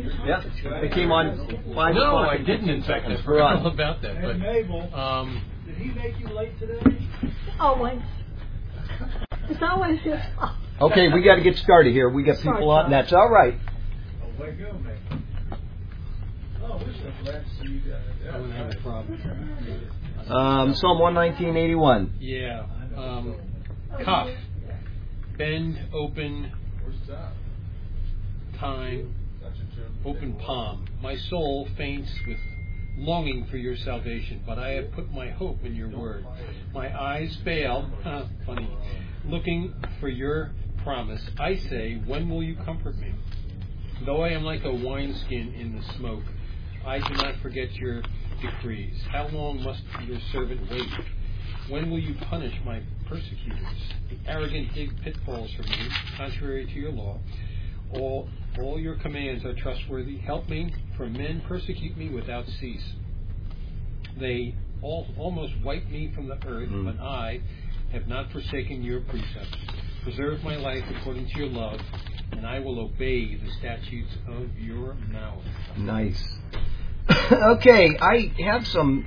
Yeah, it came on 5 No, o'clock. I didn't. In fact, I forgot all about that. But Mabel, did he make you late today? Always. It's always his fault. Okay, we got to get started here. We got people on. That's all right. Oh, way to go, Mabel. Oh, we're so glad to see you guys. I wouldn't have a problem. Psalm 119:81. Yeah. Kaf. Bend, open, time, open palm. My soul faints with longing for your salvation, but I have put my hope in your word. My eyes fail, funny, looking for your promise. I say, when will you comfort me? Though I am like a wineskin in the smoke, I do not forget your decrees. How long must your servant wait? When will you punish my persecutors? The arrogant dig pitfalls for me, contrary to your law. All your commands are trustworthy. Help me, for men persecute me without cease. They almost wipe me from the earth, but I have not forsaken your precepts. Preserve my life according to your love, and I will obey the statutes of your mouth. Nice. Okay, I have some.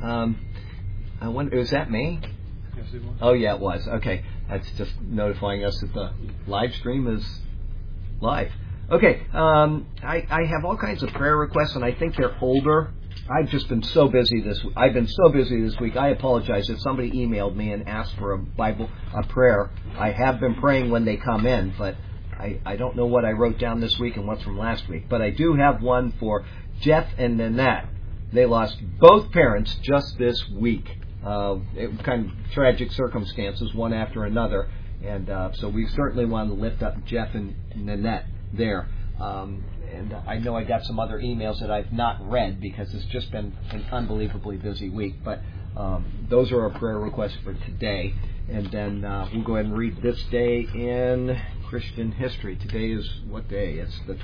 I wonder, is that me? Yes, it was. Oh, yeah, it was. Okay, that's just notifying us that the live stream is live. Okay, I have all kinds of prayer requests, and I think they're older. I've just been so busy this week. I've been so busy this week. I apologize if somebody emailed me and asked for a prayer. I have been praying when they come in, but I don't know what I wrote down this week and what's from last week. But I do have one for Jeff and Nanette. They lost both parents just this week. It kind of tragic circumstances, one after another. And so we certainly want to lift up Jeff and Nanette there. And I know I got some other emails that I've not read because it's just been an unbelievably busy week. But those are our prayer requests for today. And then we'll go ahead and read this day in Christian history. Today is what day? It's the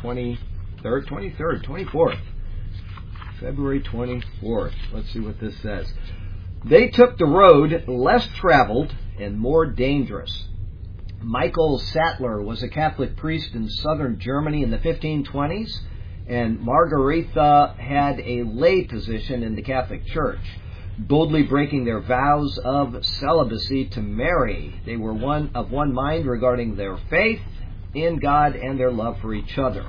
24th. February 24th. Let's see what this says. They took the road less traveled and more dangerous. Michael Sattler was a Catholic priest in southern Germany in the 1520s, and Margaretha had a lay position in the Catholic Church, boldly breaking their vows of celibacy to Mary. They were of one mind regarding their faith in God and their love for each other.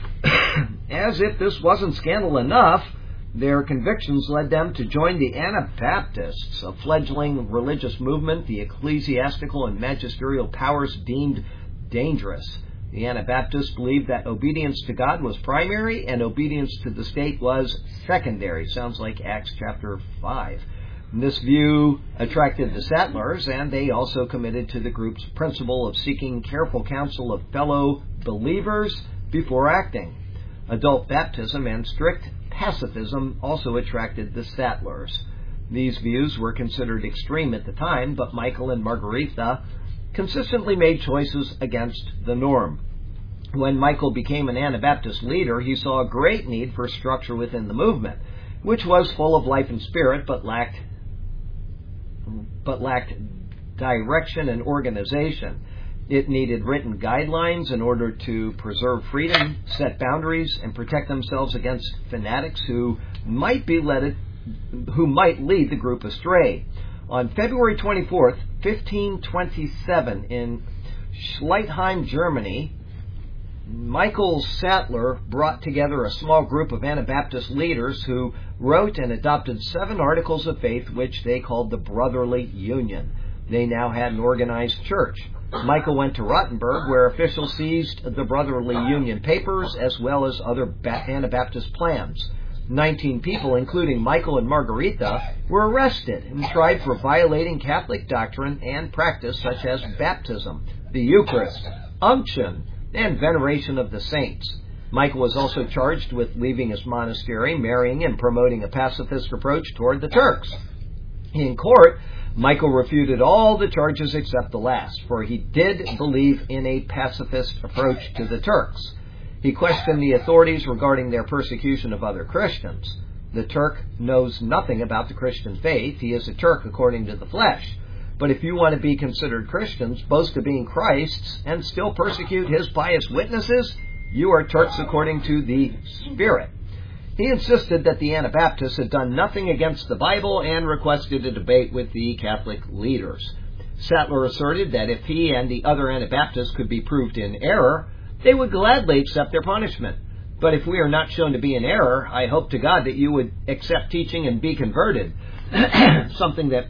As if this wasn't scandal enough, their convictions led them to join the Anabaptists, a fledgling religious movement the ecclesiastical and magisterial powers deemed dangerous. The Anabaptists believed that obedience to God was primary and obedience to the state was secondary. Sounds like Acts chapter 5. This view attracted the Sattlers, and they also committed to the group's principle of seeking careful counsel of fellow believers before acting. Adult baptism and strict pacifism also attracted the Sattlers. These views were considered extreme at the time, but Michael and Margaretha consistently made choices against the norm. When Michael became an Anabaptist leader, he saw a great need for structure within the movement, which was full of life and spirit, but lacked direction and organization. It needed written guidelines in order to preserve freedom, set boundaries, and protect themselves against fanatics who might lead the group astray. On February 24th, 1527, in Schleitheim, Germany, Michael Sattler brought together a small group of Anabaptist leaders who wrote and adopted 7 articles of faith, which they called the Brotherly Union. They now had an organized church. Michael went to Rottenburg, where officials seized the Brotherly Union papers as well as other Anabaptist plans. 19 people, including Michael and Margaretha, were arrested and tried for violating Catholic doctrine and practice such as baptism, the Eucharist, unction, and veneration of the saints. Michael was also charged with leaving his monastery, marrying, and promoting a pacifist approach toward the Turks. In court, Michael refuted all the charges except the last, for he did believe in a pacifist approach to the Turks. He questioned the authorities regarding their persecution of other Christians. The Turk knows nothing about the Christian faith. He is a Turk according to the flesh. But if you want to be considered Christians, boast of being Christ's, and still persecute his pious witnesses, You are Turks according to the Spirit. He insisted that the Anabaptists had done nothing against the Bible and requested a debate with the Catholic leaders. Sattler asserted that if he and the other Anabaptists could be proved in error, they would gladly accept their punishment. But if we are not shown to be in error, I hope to God that you would accept teaching and be converted, something that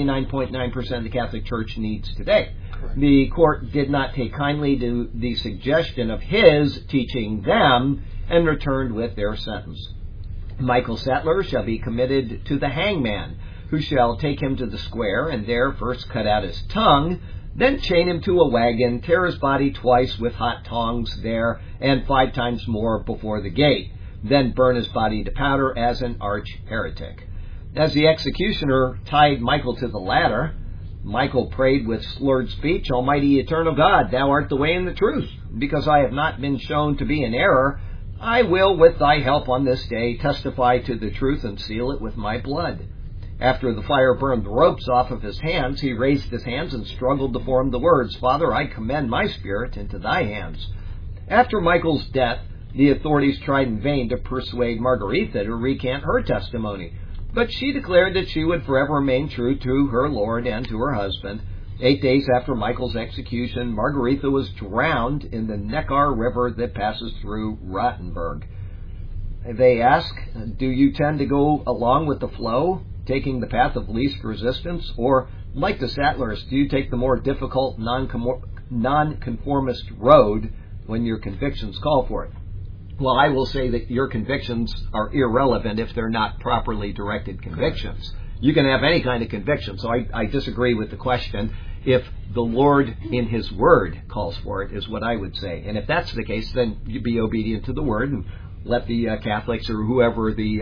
99.9% of the Catholic Church needs today. Correct. The court did not take kindly to the suggestion of his teaching them and returned with their sentence. Michael Sattler shall be committed to the hangman, who shall take him to the square and there first cut out his tongue, then chain him to a wagon, tear his body twice with hot tongs there, and 5 times more before the gate, then burn his body to powder as an arch heretic. As the executioner tied Michael to the ladder, Michael prayed with slurred speech, Almighty eternal God, thou art the way and the truth. Because I have not been shown to be in error, I will, with thy help on this day, testify to the truth and seal it with my blood. After the fire burned the ropes off of his hands, he raised his hands and struggled to form the words, Father, I commend my spirit into thy hands. After Michael's death, the authorities tried in vain to persuade Margaretha to recant her testimony, but she declared that she would forever remain true to her Lord and to her husband. 8 days after Michael's execution, Margaretha was drowned in the Neckar River that passes through Rottenburg. They ask, do you tend to go along with the flow, taking the path of least resistance, or, like the Sattlers, do you take the more difficult non-conformist road when your convictions call for it? Well, I will say that your convictions are irrelevant if they're not properly directed convictions. You can have any kind of conviction, so I disagree with the question. If the Lord in His Word calls for it, is what I would say. And if that's the case, then you be obedient to the Word and let the Catholics or whoever the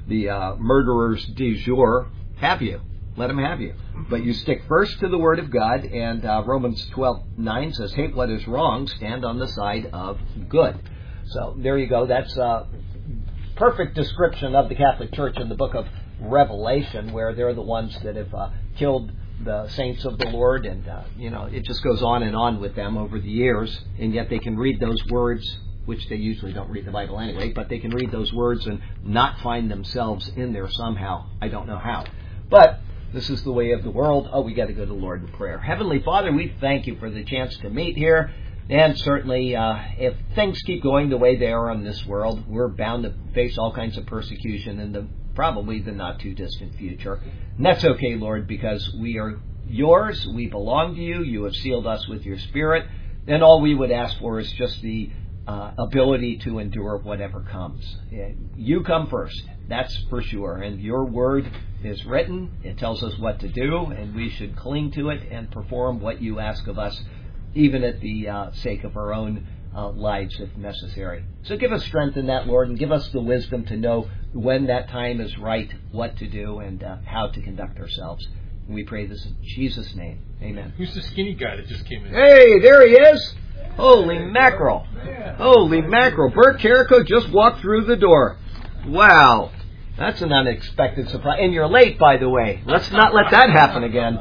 murderers du jour have you. Let them have you. But you stick first to the Word of God, and Romans 12:9 says, hate what is wrong, stand on the side of good. So there you go. That's a perfect description of the Catholic Church in the book of Revelation, where they're the ones that have killed the saints of the Lord, and it just goes on and on with them over the years, and yet they can read those words, which they usually don't read the Bible anyway, but they can read those words and not find themselves in there somehow. I don't know how. But this is the way of the world. Oh, we got to go to the Lord in prayer. Heavenly Father, we thank you for the chance to meet here. And certainly, if things keep going the way they are in this world, we're bound to face all kinds of persecution in probably the not-too-distant future. And that's okay, Lord, because we are yours, we belong to you, you have sealed us with your Spirit, and all we would ask for is just the ability to endure whatever comes. You come first, that's for sure, and your word is written, it tells us what to do, and we should cling to it and perform what you ask of us, even at the sake of our own lives if necessary. So give us strength in that, Lord, and give us the wisdom to know when that time is right, what to do, and how to conduct ourselves. And we pray this in Jesus' name. Amen. Who's the skinny guy that just came in? Hey, there he is! Holy mackerel! Holy mackerel! Bert Carrico just walked through the door. Wow. That's an unexpected surprise. And you're late, by the way. Let's not let that happen again.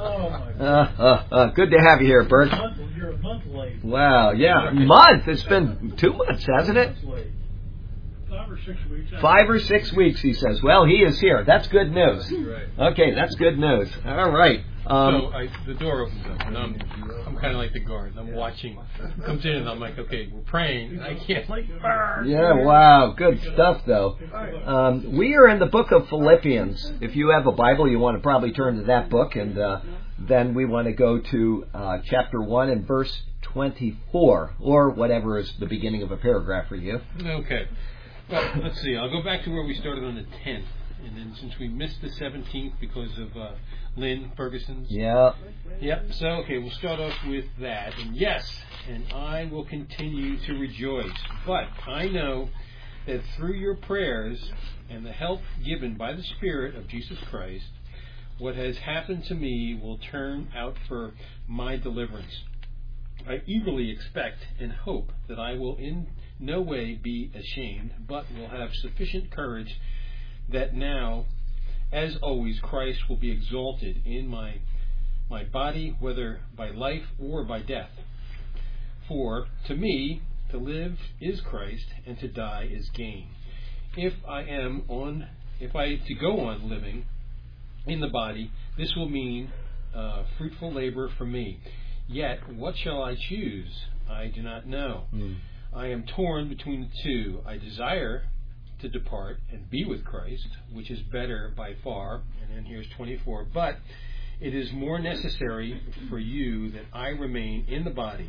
Good to have you here, Bert. You're a month late. Wow, yeah. Month? It's been 2 months, hasn't it? 5 or 6 weeks. 5 or 6 weeks, he says. Well, he is here. That's good news. Right. Okay, that's good news. All right. The door opens up, and I'm kind of like the guard. I'm watching. Comes in, and I'm like, okay, we're praying. I can't, Yeah, wow. Good stuff, though. We are in the book of Philippians. If you have a Bible, you want to probably turn to that book, and then we want to go to chapter 1 and verse 24, or whatever is the beginning of a paragraph for you. Okay. Well, let's see. I'll go back to where we started on the 10th. And then since we missed the 17th because of Lynn Ferguson's. Yeah. Yep. So, okay, we'll start off with that. And yes, and I will continue to rejoice. But I know that through your prayers and the help given by the Spirit of Jesus Christ, what has happened to me will turn out for my deliverance. I eagerly expect and hope that I will in no way be ashamed, but will have sufficient courage that now, as always, Christ will be exalted in my body, whether by life or by death. For to me, To live is Christ, and to die is gain. If I to go on living in the body, this will mean fruitful labor for me. Yet, what shall I choose? I do not know. I am torn between the two. I desire to depart and be with Christ, which is better by far. And then here's 24. But it is more necessary for you that I remain in the body.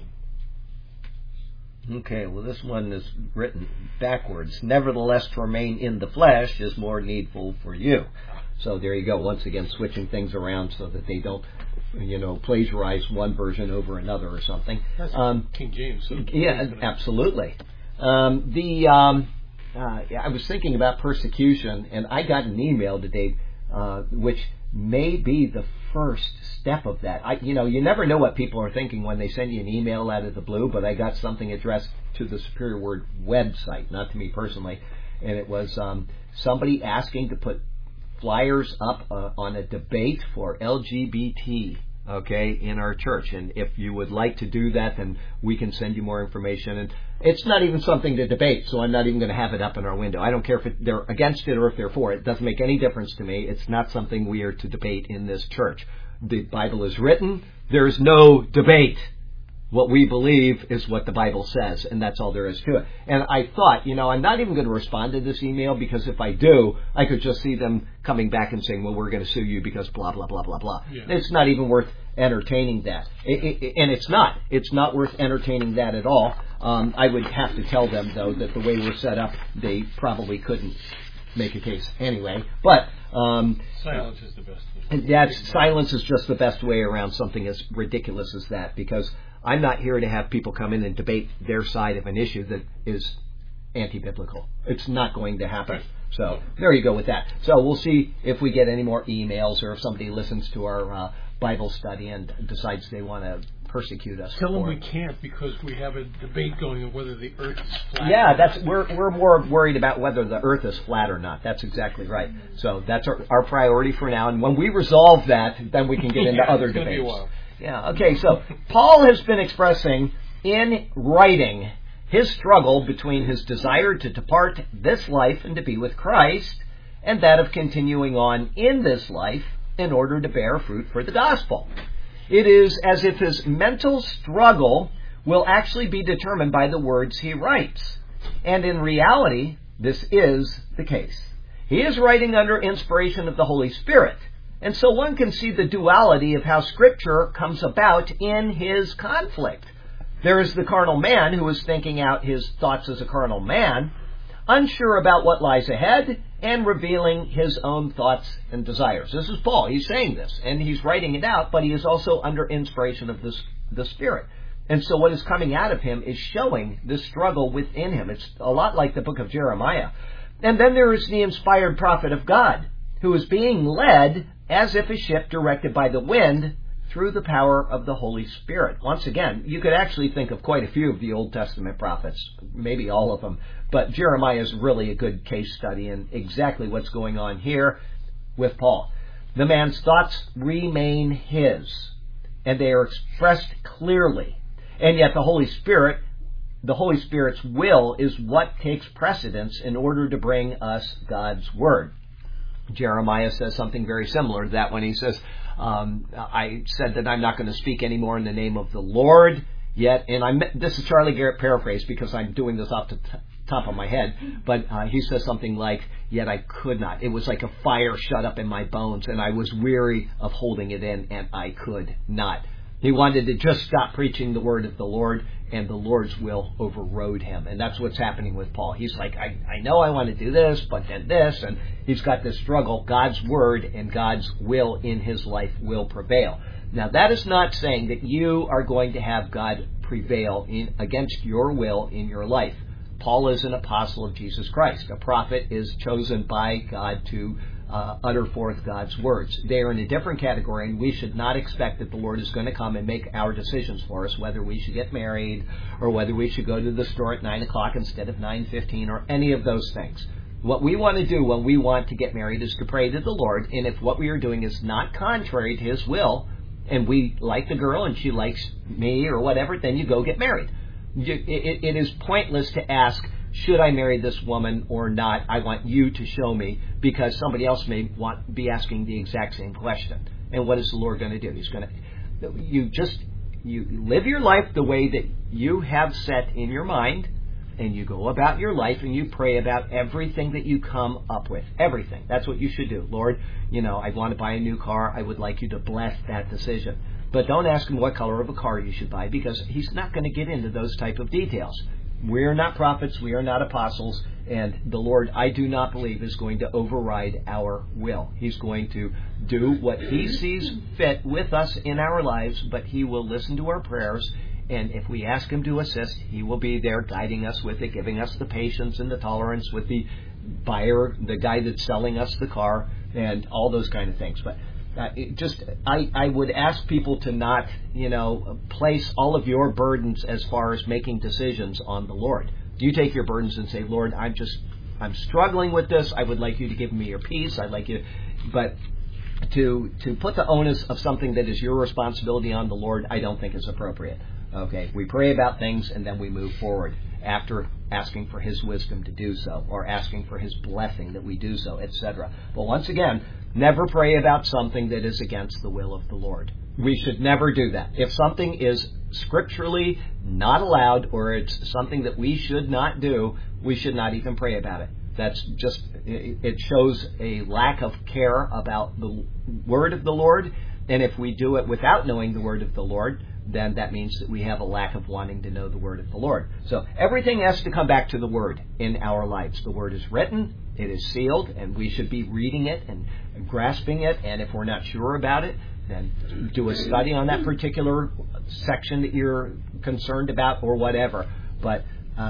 Okay, well, this one is written backwards. Nevertheless, to remain in the flesh is more needful for you. So there you go. Once again, switching things around so that they don't, plagiarize one version over another or something. That's King James. So yeah, absolutely. I was thinking about persecution, and I got an email today, which may be the first step of that. You never know what people are thinking when they send you an email out of the blue, but I got something addressed to the Superior Word website, not to me personally, and it was somebody asking to put flyers up on a debate for LGBT, in our church. And if you would like to do that, then we can send you more information. And it's not even something to debate, so I'm not even going to have it up in our window. I don't care if they're against it or if they're for it. It doesn't make any difference to me. It's not something we are to debate in this church. The Bible is written. There's no debate. What we believe is what the Bible says, and that's all there is to it. And I thought, I'm not even going to respond to this email, because if I do, I could just see them coming back and saying, well, we're going to sue you because blah, blah, blah, blah, blah. Yeah. It's not even worth entertaining that. And it's not. It's not worth entertaining that at all. I would have to tell them, though, that the way we're set up, they probably couldn't make a case anyway. But silence is the best. Silence is just the best way around something as ridiculous as that, because I'm not here to have people come in and debate their side of an issue that is anti-biblical. It's not going to happen. So there you go with that. So we'll see if we get any more emails, or if somebody listens to our Bible study and decides they want to persecute us. Tell them we can't, because we have a debate going on whether the earth is flat. Yeah, we're more worried about whether the earth is flat or not. That's exactly right. So that's our priority for now. And when we resolve that, then we can get into other debates. Be a while. Yeah, okay, so Paul has been expressing in writing his struggle between his desire to depart this life and to be with Christ, and that of continuing on in this life in order to bear fruit for the gospel. It is as if his mental struggle will actually be determined by the words he writes. And in reality, this is the case. He is writing under inspiration of the Holy Spirit. And so one can see the duality of how Scripture comes about in his conflict. There is the carnal man who is thinking out his thoughts as a carnal man, unsure about what lies ahead, and revealing his own thoughts and desires. This is Paul. He's saying this, and he's writing it out, but he is also under inspiration of the Spirit. And so what is coming out of him is showing the struggle within him. It's a lot like the book of Jeremiah. And then there is the inspired prophet of God, who is being led as if a ship directed by the wind through the power of the Holy Spirit. Once again, you could actually think of quite a few of the Old Testament prophets, maybe all of them, but Jeremiah is really a good case study in exactly what's going on here with Paul. The man's thoughts remain his, and they are expressed clearly, and yet the Holy Spirit's will is what takes precedence in order to bring us God's Word. Jeremiah says something very similar to that when he says, I said that I'm not going to speak anymore in the name of the Lord yet. And this is Charlie Garrett paraphrase, because I'm doing this off the top of my head. But he says something like, yet I could not. It was like a fire shut up in my bones, and I was weary of holding it in, and I could not. He wanted to just stop preaching the word of the Lord, and the Lord's will overrode him. And that's what's happening with Paul. He's like, I know I want to do this, but then this. And he's got this struggle. God's word and God's will in his life will prevail. Now, that is not saying that you are going to have God prevail against your will in your life. Paul is an apostle of Jesus Christ. A prophet is chosen by God to utter forth God's words. They are in a different category, and we should not expect that the Lord is going to come and make our decisions for us, whether we should get married or whether we should go to the store at 9 o'clock instead of 9:15 or any of those things. What we want to do when we want to get married is to pray to the Lord, and if what we are doing is not contrary to His will, and we like the girl and she likes me or whatever, then you go get married. It is pointless to ask, should I marry this woman or not? I want you to show me, because somebody else may be asking the exact same question. And what is the Lord going to do? He's going to, you live your life the way that you have set in your mind, and you go about your life and you pray about everything that you come up with. Everything. That's what you should do. Lord, I want to buy a new car. I would like you to bless that decision. But don't ask him what color of a car you should buy, because he's not going to get into those type of details. We're not prophets. We are not apostles. And the Lord, I do not believe, is going to override our will. He's going to do what He sees fit with us in our lives, but He will listen to our prayers. And if we ask Him to assist, He will be there guiding us with it, giving us the patience and the tolerance with the buyer, the guy that's selling us the car, and all those kind of things. But I would ask people to not, place all of your burdens as far as making decisions on the Lord. You take your burdens and say, Lord, I'm struggling with this. I would like you to give me your peace. I'd like you, but to put the onus of something that is your responsibility on the Lord, I don't think is appropriate. Okay, we pray about things and then we move forward after asking for His wisdom to do so, or asking for His blessing that we do so, etc. But once again, never pray about something that is against the will of the Lord. We should never do that. If something is scripturally not allowed, or it's something that we should not do, we should not even pray about it. That's just, it shows a lack of care about the word of the Lord. And if we do it without knowing the word of the Lord, then that means that we have a lack of wanting to know the word of the Lord. So everything has to come back to the word in our lives. The word is written, it is sealed, and we should be reading it and grasping it. And if we're not sure about it, then do a study on that particular section that you're concerned about, or whatever. But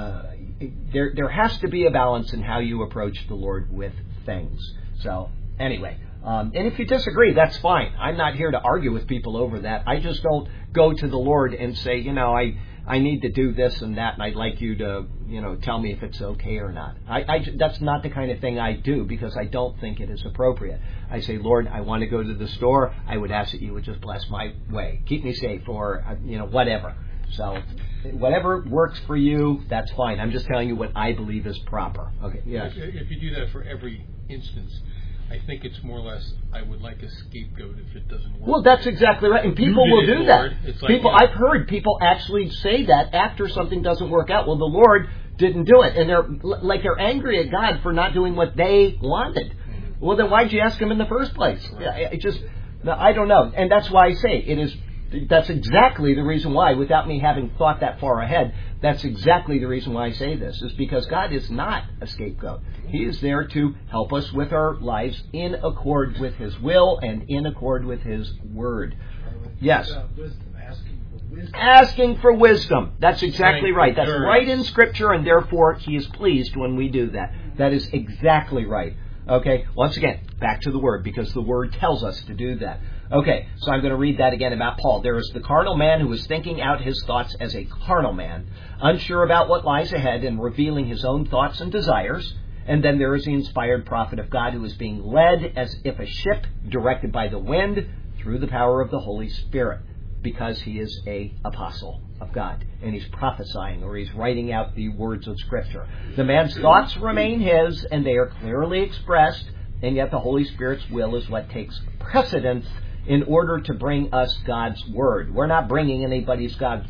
there has to be a balance in how you approach the Lord with things. So anyway, and if you disagree, that's fine. I'm not here to argue with people over that. I just don't go to the Lord and say, I need to do this and that, and I'd like you to, tell me if it's okay or not. That's not the kind of thing I do, because I don't think it is appropriate. I say, Lord, I want to go to the store. I would ask that you would just bless my way. Keep me safe, or, whatever. So whatever works for you, that's fine. I'm just telling you what I believe is proper. Okay. Yeah. If you do that for every instance, I think it's more or less, I would like a scapegoat if it doesn't work. Well, that's exactly right. And people will do that. I've heard people actually say that after something doesn't work out. Well, the Lord didn't do it. And they're angry at God for not doing what they wanted. Mm-hmm. Well, then why'd you ask Him in the first place? Right. I don't know. And that's why I say that's exactly the reason why, without me having thought that far ahead, that's exactly the reason why I say this, is because God is not a scapegoat. He is there to help us with our lives in accord with His will and in accord with His word. Yes. Asking for wisdom. That's exactly right. That's right in Scripture, and therefore He is pleased when we do that. That is exactly right. Okay, once again, back to the Word, because the Word tells us to do that. Okay, so I'm going to read that again about Paul. There is the carnal man who is thinking out his thoughts as a carnal man, unsure about what lies ahead and revealing his own thoughts and desires. And then there is the inspired prophet of God who is being led as if a ship directed by the wind through the power of the Holy Spirit, because he is an apostle of God, and he's prophesying, or he's writing out the words of Scripture. The man's thoughts remain his, and they are clearly expressed, and yet the Holy Spirit's will is what takes precedence in order to bring us God's Word. We're not bringing anybody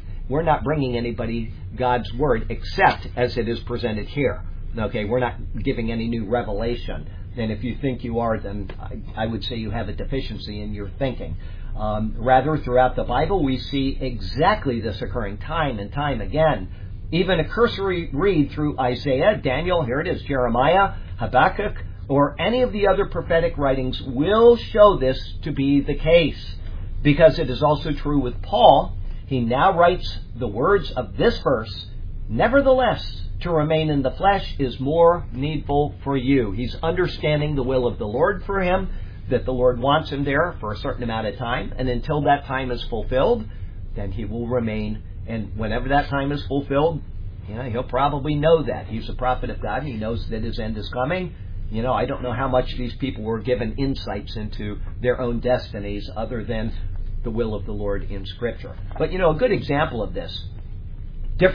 God's Word except as it is presented here. Okay, we're not giving any new revelation. And if you think you are, then I would say you have a deficiency in your thinking. Rather, throughout the Bible, we see exactly this occurring time and time again. Even a cursory read through Isaiah, Daniel, here it is, Jeremiah, Habakkuk, or any of the other prophetic writings will show this to be the case. Because it is also true with Paul. He now writes the words of this verse, "Nevertheless, to remain in the flesh is more needful for you." He's understanding the will of the Lord for him, that the Lord wants him there for a certain amount of time, and until that time is fulfilled, then he will remain. And whenever that time is fulfilled, he'll probably know that. He's a prophet of God, and he knows that his end is coming. I don't know how much these people were given insights into their own destinies other than the will of the Lord in Scripture. But, a good example of this, different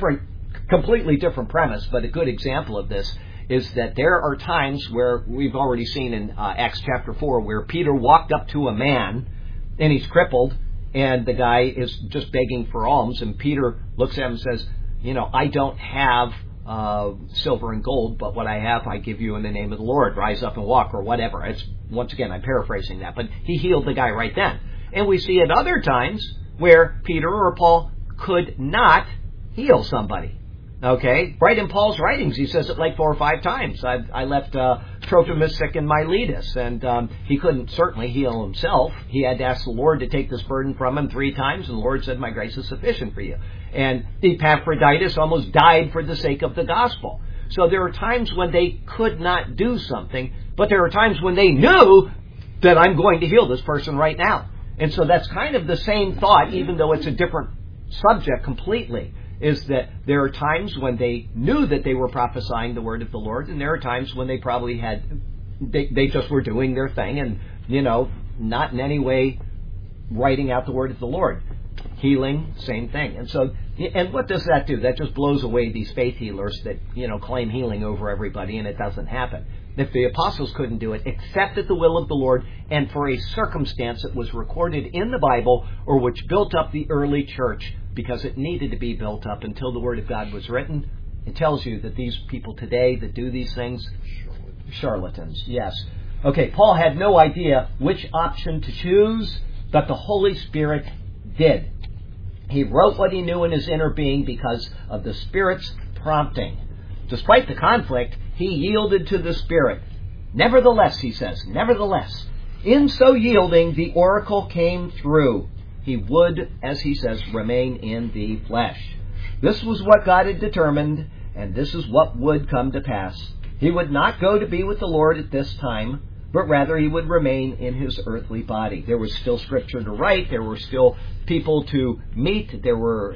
completely different premise, but a good example of this is that there are times where we've already seen in Acts chapter 4 where Peter walked up to a man and he's crippled and the guy is just begging for alms, and Peter looks at him and says, I don't have silver and gold, but what I have I give you in the name of the Lord. Rise up and walk, or whatever. It's, once again, I'm paraphrasing that, but he healed the guy right then. And we see at other times where Peter or Paul could not heal somebody. Okay? Right in Paul's writings, he says it like 4 or 5 times. I left Trophimus sick in Miletus, and he couldn't certainly heal himself. He had to ask the Lord to take this burden from him 3 times, and the Lord said, my grace is sufficient for you. And Epaphroditus almost died for the sake of the gospel. So there are times when they could not do something, but there are times when they knew that I'm going to heal this person right now. And so that's kind of the same thought, even though it's a different subject completely, is that there are times when they knew that they were prophesying the word of the Lord, and there are times when they probably they just were doing their thing and, not in any way writing out the word of the Lord. Healing, same thing. And what does that do? That just blows away these faith healers that, claim healing over everybody, and it doesn't happen. If the apostles couldn't do it, except at the will of the Lord and for a circumstance that was recorded in the Bible or which built up the early church, because it needed to be built up until the Word of God was written, it tells you that these people today that do these things, charlatans, yes. Okay, Paul had no idea which option to choose, but the Holy Spirit did. He wrote what he knew in his inner being because of the Spirit's prompting. Despite the conflict, he yielded to the Spirit. Nevertheless, he says, nevertheless, in so yielding, the oracle came through. He would, as he says, remain in the flesh. This was what God had determined, and this is what would come to pass. He would not go to be with the Lord at this time, but rather he would remain in his earthly body. There was still scripture to write. There were still people to meet. There were,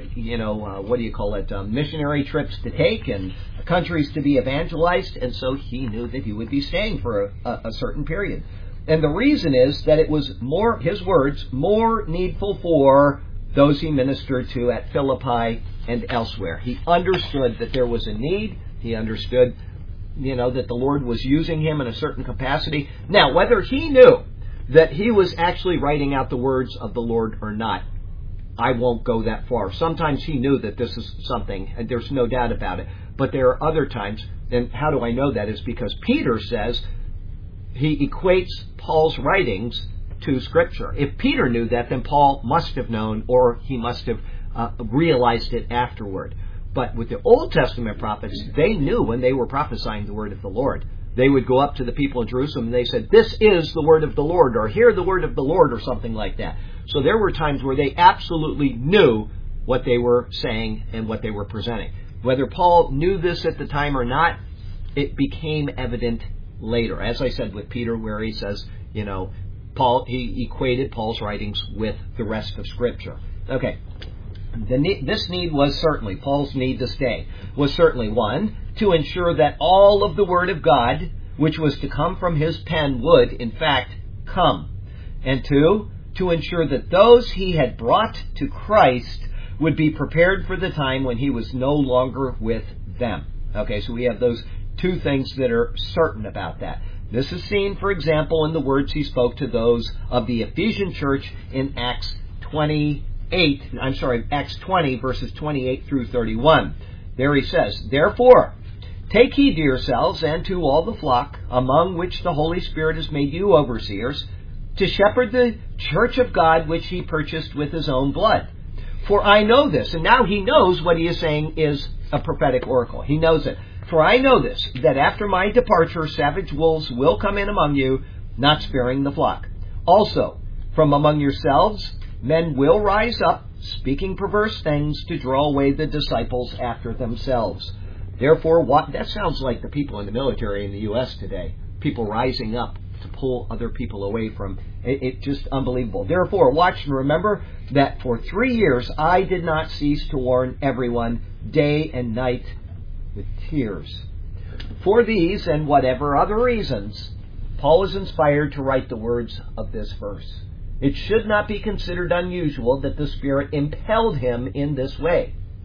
missionary trips to take and countries to be evangelized. And so he knew that he would be staying for a certain period. And the reason is that it was more, his words, more needful for those he ministered to at Philippi and elsewhere. He understood that there was a need. He understood that the Lord was using him in a certain capacity. Now, whether he knew that he was actually writing out the words of the Lord or not, I won't go that far. Sometimes he knew that this is something, and there's no doubt about it. But there are other times, and how do I know that? Is because Peter says he equates Paul's writings to Scripture. If Peter knew that, then Paul must have known, or he must have realized it afterward. But with the Old Testament prophets, they knew when they were prophesying the word of the Lord. They would go up to the people in Jerusalem and they said, this is the word of the Lord, or hear the word of the Lord, or something like that. So there were times where they absolutely knew what they were saying and what they were presenting. Whether Paul knew this at the time or not, it became evident later. As I said with Peter, where he says, he equated Paul's writings with the rest of Scripture. Okay. This need was certainly, Paul's need to stay, was certainly, 1, to ensure that all of the Word of God, which was to come from his pen, would, in fact, come. And 2, to ensure that those he had brought to Christ would be prepared for the time when he was no longer with them. Okay, so we have those 2 things that are certain about that. This is seen, for example, in the words he spoke to those of the Ephesian church in Acts 20, verses 28 through 31. There he says, therefore, take heed to yourselves and to all the flock, among which the Holy Spirit has made you overseers, to shepherd the church of God which he purchased with his own blood. For I know this, and now he knows what he is saying is a prophetic oracle. He knows it. For I know this, that after my departure savage wolves will come in among you, not sparing the flock. Also, from among yourselves men will rise up, speaking perverse things, to draw away the disciples after themselves. Therefore, that sounds like the people in the military in the U.S. today. People rising up to pull other people away from it. Just unbelievable. Therefore, watch and remember that for 3 years I did not cease to warn everyone day and night with tears. For these and whatever other reasons, Paul was inspired to write the words of this verse. It should not be considered unusual that the Spirit impelled him in this way.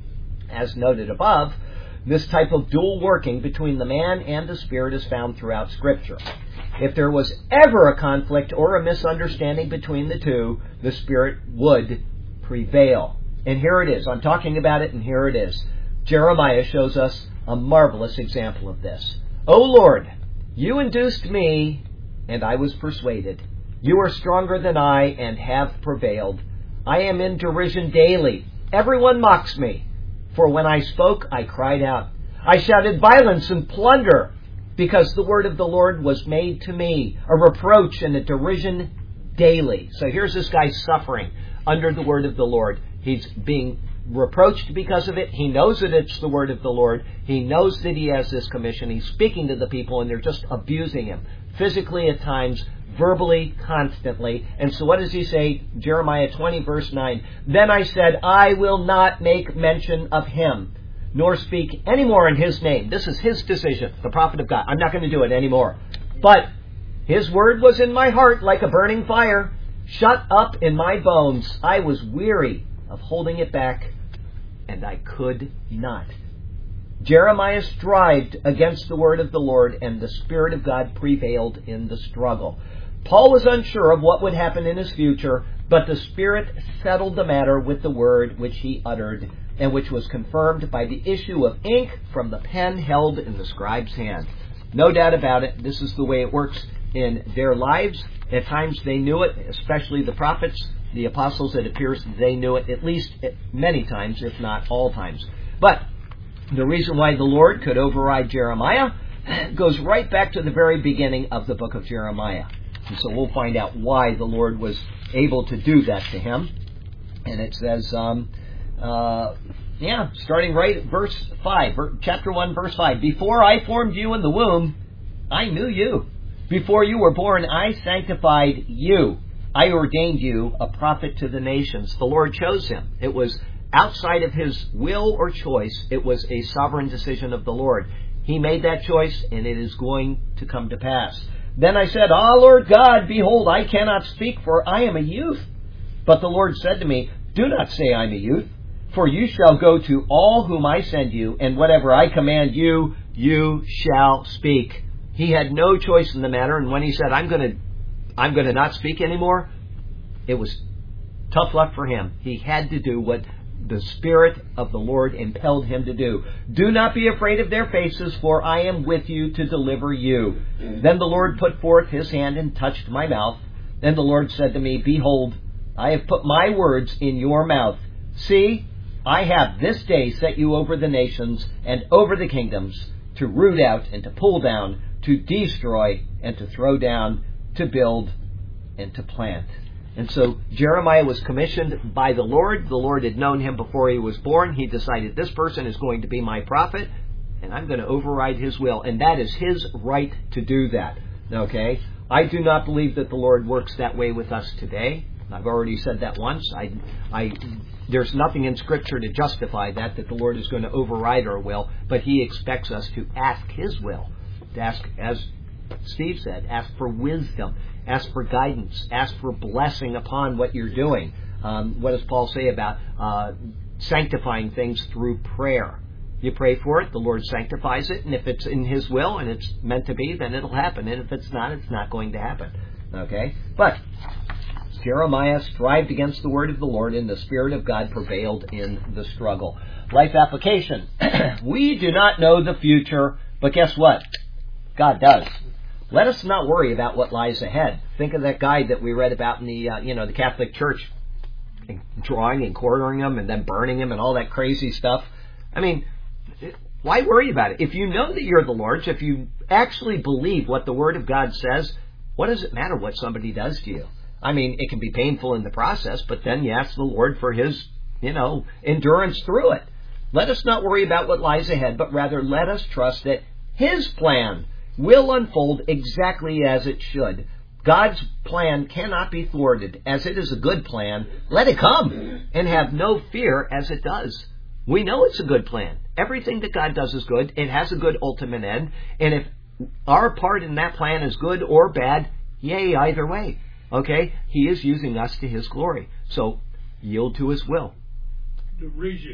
As noted above, this type of dual working between the man and the Spirit is found throughout Scripture. If there was ever a conflict or a misunderstanding between the two, the Spirit would prevail. And here it is. I'm talking about it, and here it is. Jeremiah shows us a marvelous example of this. O Lord, you induced me, and I was persuaded. You are stronger than I, and have prevailed. I am in derision daily. Everyone mocks me. For when I spoke, I cried out. I shouted violence and plunder, because the word of the Lord was made to me, a reproach and a derision daily. So here's this guy suffering under the word of the Lord. He's being reproached because of it. He knows that it's the word of the Lord. He knows that he has this commission. He's speaking to the people, and they're just abusing him, physically at times, verbally, constantly. And so what does he say? Jeremiah 20, verse 9. Then I said, I will not make mention of him, nor speak any more in his name. This is his decision, the prophet of God. I'm not going to do it anymore. But his word was in my heart like a burning fire, shut up in my bones. I was weary of holding it back, and I could not. Jeremiah strived against the word of the Lord, and the Spirit of God prevailed in the struggle. Paul was unsure of what would happen in his future, but the Spirit settled the matter with the word which he uttered, and which was confirmed by the issue of ink from the pen held in the scribe's hand. No doubt about it, this is the way it works in their lives. At times they knew it, especially the prophets, the apostles. It appears they knew it at least many times, if not all times. But the reason why the Lord could override Jeremiah goes right back to the very beginning of the book of Jeremiah. And so we'll find out why the Lord was able to do that to him. And it says, starting right at verse 5, chapter 1, verse 5. Before I formed you in the womb, I knew you. Before you were born, I sanctified you. I ordained you a prophet to the nations. The Lord chose him. It was outside of his will or choice. It was a sovereign decision of the Lord. He made that choice, and it is going to come to pass. Then I said, Ah, Lord God, behold, I cannot speak, for I am a youth. But the Lord said to me, Do not say I'm a youth, for you shall go to all whom I send you, and whatever I command you, you shall speak. He had no choice in the matter, and when he said, I'm going to not speak anymore, it was tough luck for him. He had to do what the Spirit of the Lord impelled him to do. Do not be afraid of their faces, for I am with you to deliver you. Then the Lord put forth his hand and touched my mouth. Then the Lord said to me, Behold, I have put my words in your mouth. See, I have this day set you over the nations and over the kingdoms, to root out and to pull down, to destroy and to throw down, to build and to plant. And so Jeremiah was commissioned by the Lord. The Lord had known him before he was born. He decided, this person is going to be my prophet, and I'm going to override his will. And that is his right to do that. Okay? I do not believe that the Lord works that way with us today. I've already said that once. There's nothing in Scripture to justify that the Lord is going to override our will, but he expects us to ask his will. To ask, as Steve said, ask for wisdom, ask for guidance, ask for blessing upon what you're doing. What does Paul say about sanctifying things through prayer? You pray for it, the Lord sanctifies it, and if it's in his will and it's meant to be, then it'll happen. And if it's not going to happen. Okay? But Jeremiah strived against the word of the Lord, and the Spirit of God prevailed in the struggle. Life application. We do not know the future, but guess what? God does. Let us not worry about what lies ahead. Think of that guy that we read about in the Catholic Church, drawing and quartering him and then burning him and all that crazy stuff. I mean, why worry about it? If you know that you're the Lord's, if you actually believe what the Word of God says, what does it matter what somebody does to you? I mean, it can be painful in the process, but then you ask the Lord for his, endurance through it. Let us not worry about what lies ahead, but rather let us trust that his plan will unfold exactly as it should. God's plan cannot be thwarted. As it is a good plan, let it come, and have no fear as it does. We know it's a good plan. Everything that God does is good. It has a good ultimate end. And if our part in that plan is good or bad, yay, either way. Okay? He is using us to his glory. So, yield to his will. Derision.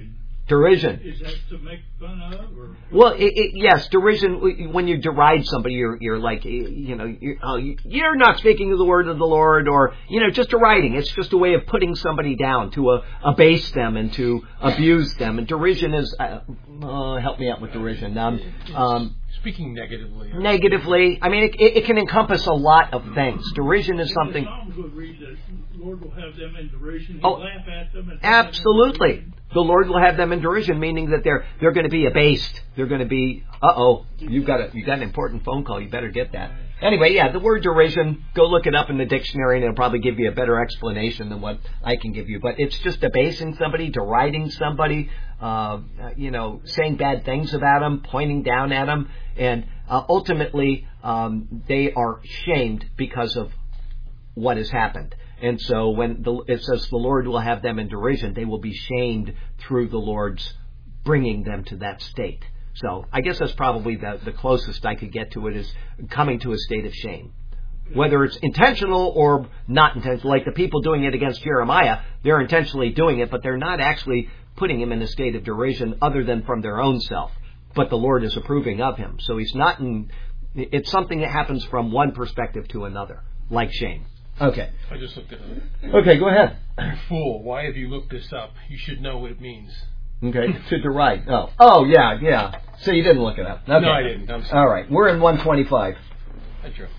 Derision. Is that to make fun of, or? Well, yes, derision. When you deride somebody, you're like, you're not speaking of the word of the Lord, or just deriding. It's just a way of putting somebody down, to abase them and to abuse them. And derision is, help me out with derision. Speaking negatively. Negatively. I mean, it can encompass a lot of things. Derision is something. The Psalms would read that the Lord will have them in derision. He'll laugh at them. And Absolutely. The Lord will have them in derision, meaning that they're going to be abased. They're going to be, you've got an important phone call. You better get that. Anyway, yeah, the word derision, go look it up in the dictionary and it'll probably give you a better explanation than what I can give you. But it's just abasing somebody, deriding somebody, saying bad things about them, pointing down at them. And ultimately, they are shamed because of what has happened. And so when it says the Lord will have them in derision, they will be shamed through the Lord's bringing them to that state. So I guess that's probably the closest I could get to it, is coming to a state of shame. Whether it's intentional or not intentional, like the people doing it against Jeremiah, they're intentionally doing it, but they're not actually putting him in a state of derision other than from their own self. But the Lord is approving of him. So he's not it's something that happens from one perspective to another, like shame. Okay. I just looked it up. Okay, go ahead. You fool, why have you looked this up? You should know what it means. Okay, to deride. Oh, yeah. So you didn't look it up. Okay. No, I didn't. I'm sorry. All right, we're in 125. That's true.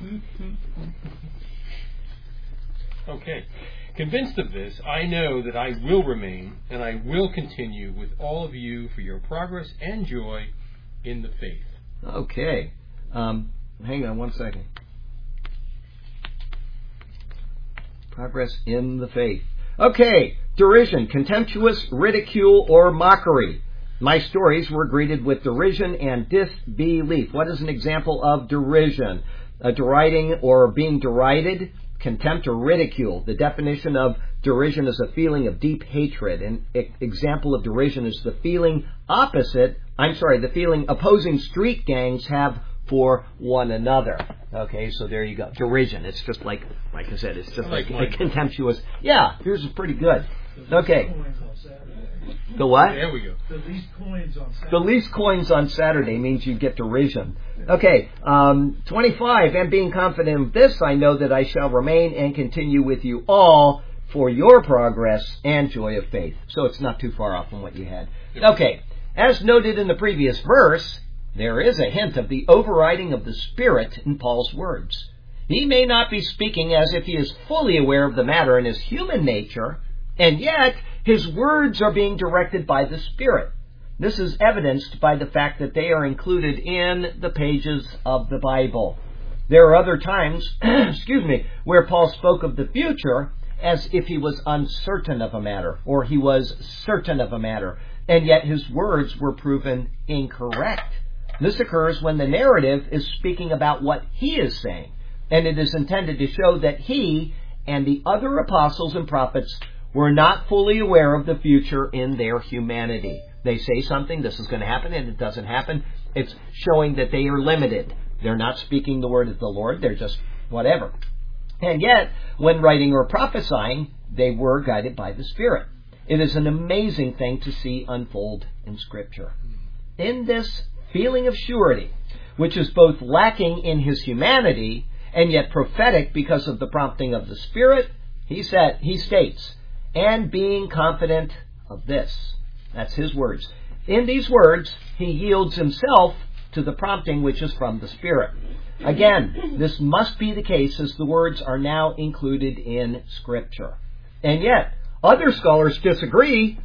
Okay. Convinced of this, I know that I will remain and I will continue with all of you for your progress and joy in the faith. Okay. Hang on one second. Progress in the faith. Okay. Derision, contemptuous ridicule or mockery. My stories were greeted with derision and disbelief. What is an example of derision? Deriding or being derided, contempt or ridicule. The definition of derision is a feeling of deep hatred. An example of derision is the feeling opposing street gangs have for one another. Okay, so there you go. Derision. It's just like I said, it's just like a contemptuous. Yeah, yours is pretty good. Okay. The what? There we go. The least coins on Saturday. The least coins on Saturday means you get derision. Okay, 25. And being confident of this, I know that I shall remain and continue with you all for your progress and joy of faith. So it's not too far off from what you had. Okay, as noted in the previous verse, there is a hint of the overriding of the Spirit in Paul's words. He may not be speaking as if he is fully aware of the matter in his human nature, and yet his words are being directed by the Spirit. This is evidenced by the fact that they are included in the pages of the Bible. There are other times, where Paul spoke of the future as if he was uncertain of a matter, or he was certain of a matter, and yet his words were proven incorrect. This occurs when the narrative is speaking about what he is saying, and it is intended to show that he and the other apostles and prophets were not fully aware of the future in their humanity. They say something, this is going to happen, and it doesn't happen. It's showing that they are limited. They're not speaking the word of the Lord, they're just whatever. And yet, when writing or prophesying, they were guided by the Spirit. It is an amazing thing to see unfold in Scripture. In this feeling of surety, which is both lacking in his humanity and yet prophetic because of the prompting of the Spirit, he states, and being confident of this. That's his words. In these words, he yields himself to the prompting which is from the Spirit. Again, this must be the case as the words are now included in Scripture. And yet, other scholars disagree,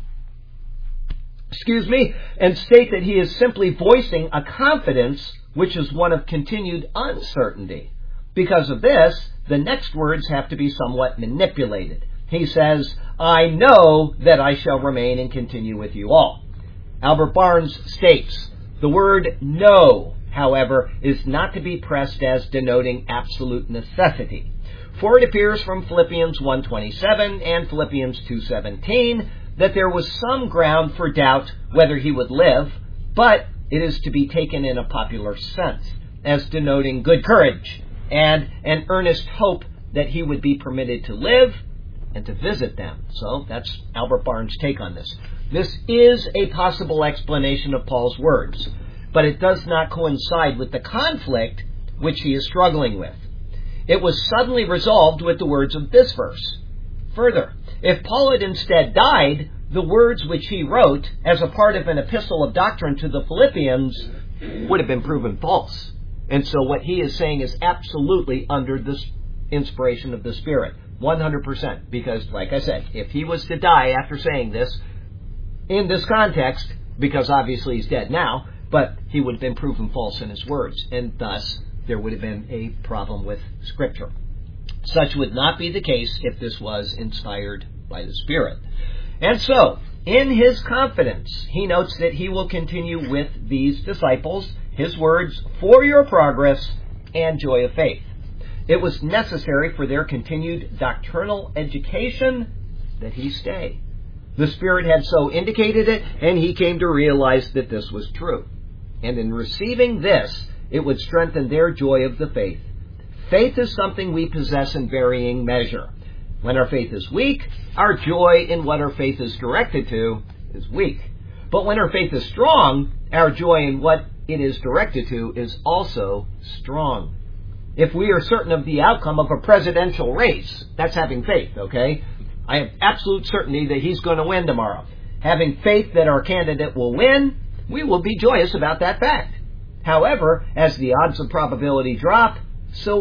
and state that he is simply voicing a confidence which is one of continued uncertainty. Because of this, the next words have to be somewhat manipulated. He says, I know that I shall remain and continue with you all. Albert Barnes states, the word know, however, is not to be pressed as denoting absolute necessity. For it appears from Philippians 1:27 and Philippians 2:17 that there was some ground for doubt whether he would live, but it is to be taken in a popular sense, as denoting good courage and an earnest hope that he would be permitted to live and to visit them. So that's Albert Barnes' take on this. This is a possible explanation of Paul's words, but it does not coincide with the conflict which he is struggling with. It was suddenly resolved with the words of this verse. Further, if Paul had instead died, the words which he wrote as a part of an epistle of doctrine to the Philippians would have been proven false. And so what he is saying is absolutely under the inspiration of the Spirit, 100%. Because, like I said, if he was to die after saying this, in this context, because obviously he's dead now, but he would have been proven false in his words, and thus there would have been a problem with Scripture. Such would not be the case if this was inspired by the Spirit. And so, in his confidence, he notes that he will continue with these disciples, his words, for your progress and joy of faith. It was necessary for their continued doctrinal education that he stay. The Spirit had so indicated it, and he came to realize that this was true. And in receiving this, it would strengthen their joy of the faith. Faith is something we possess in varying measure. When our faith is weak, our joy in what our faith is directed to is weak. But when our faith is strong, our joy in what it is directed to is also strong. If we are certain of the outcome of a presidential race, that's having faith, okay? I have absolute certainty that he's going to win tomorrow. Having faith that our candidate will win, we will be joyous about that fact. However, as the odds of probability drop, so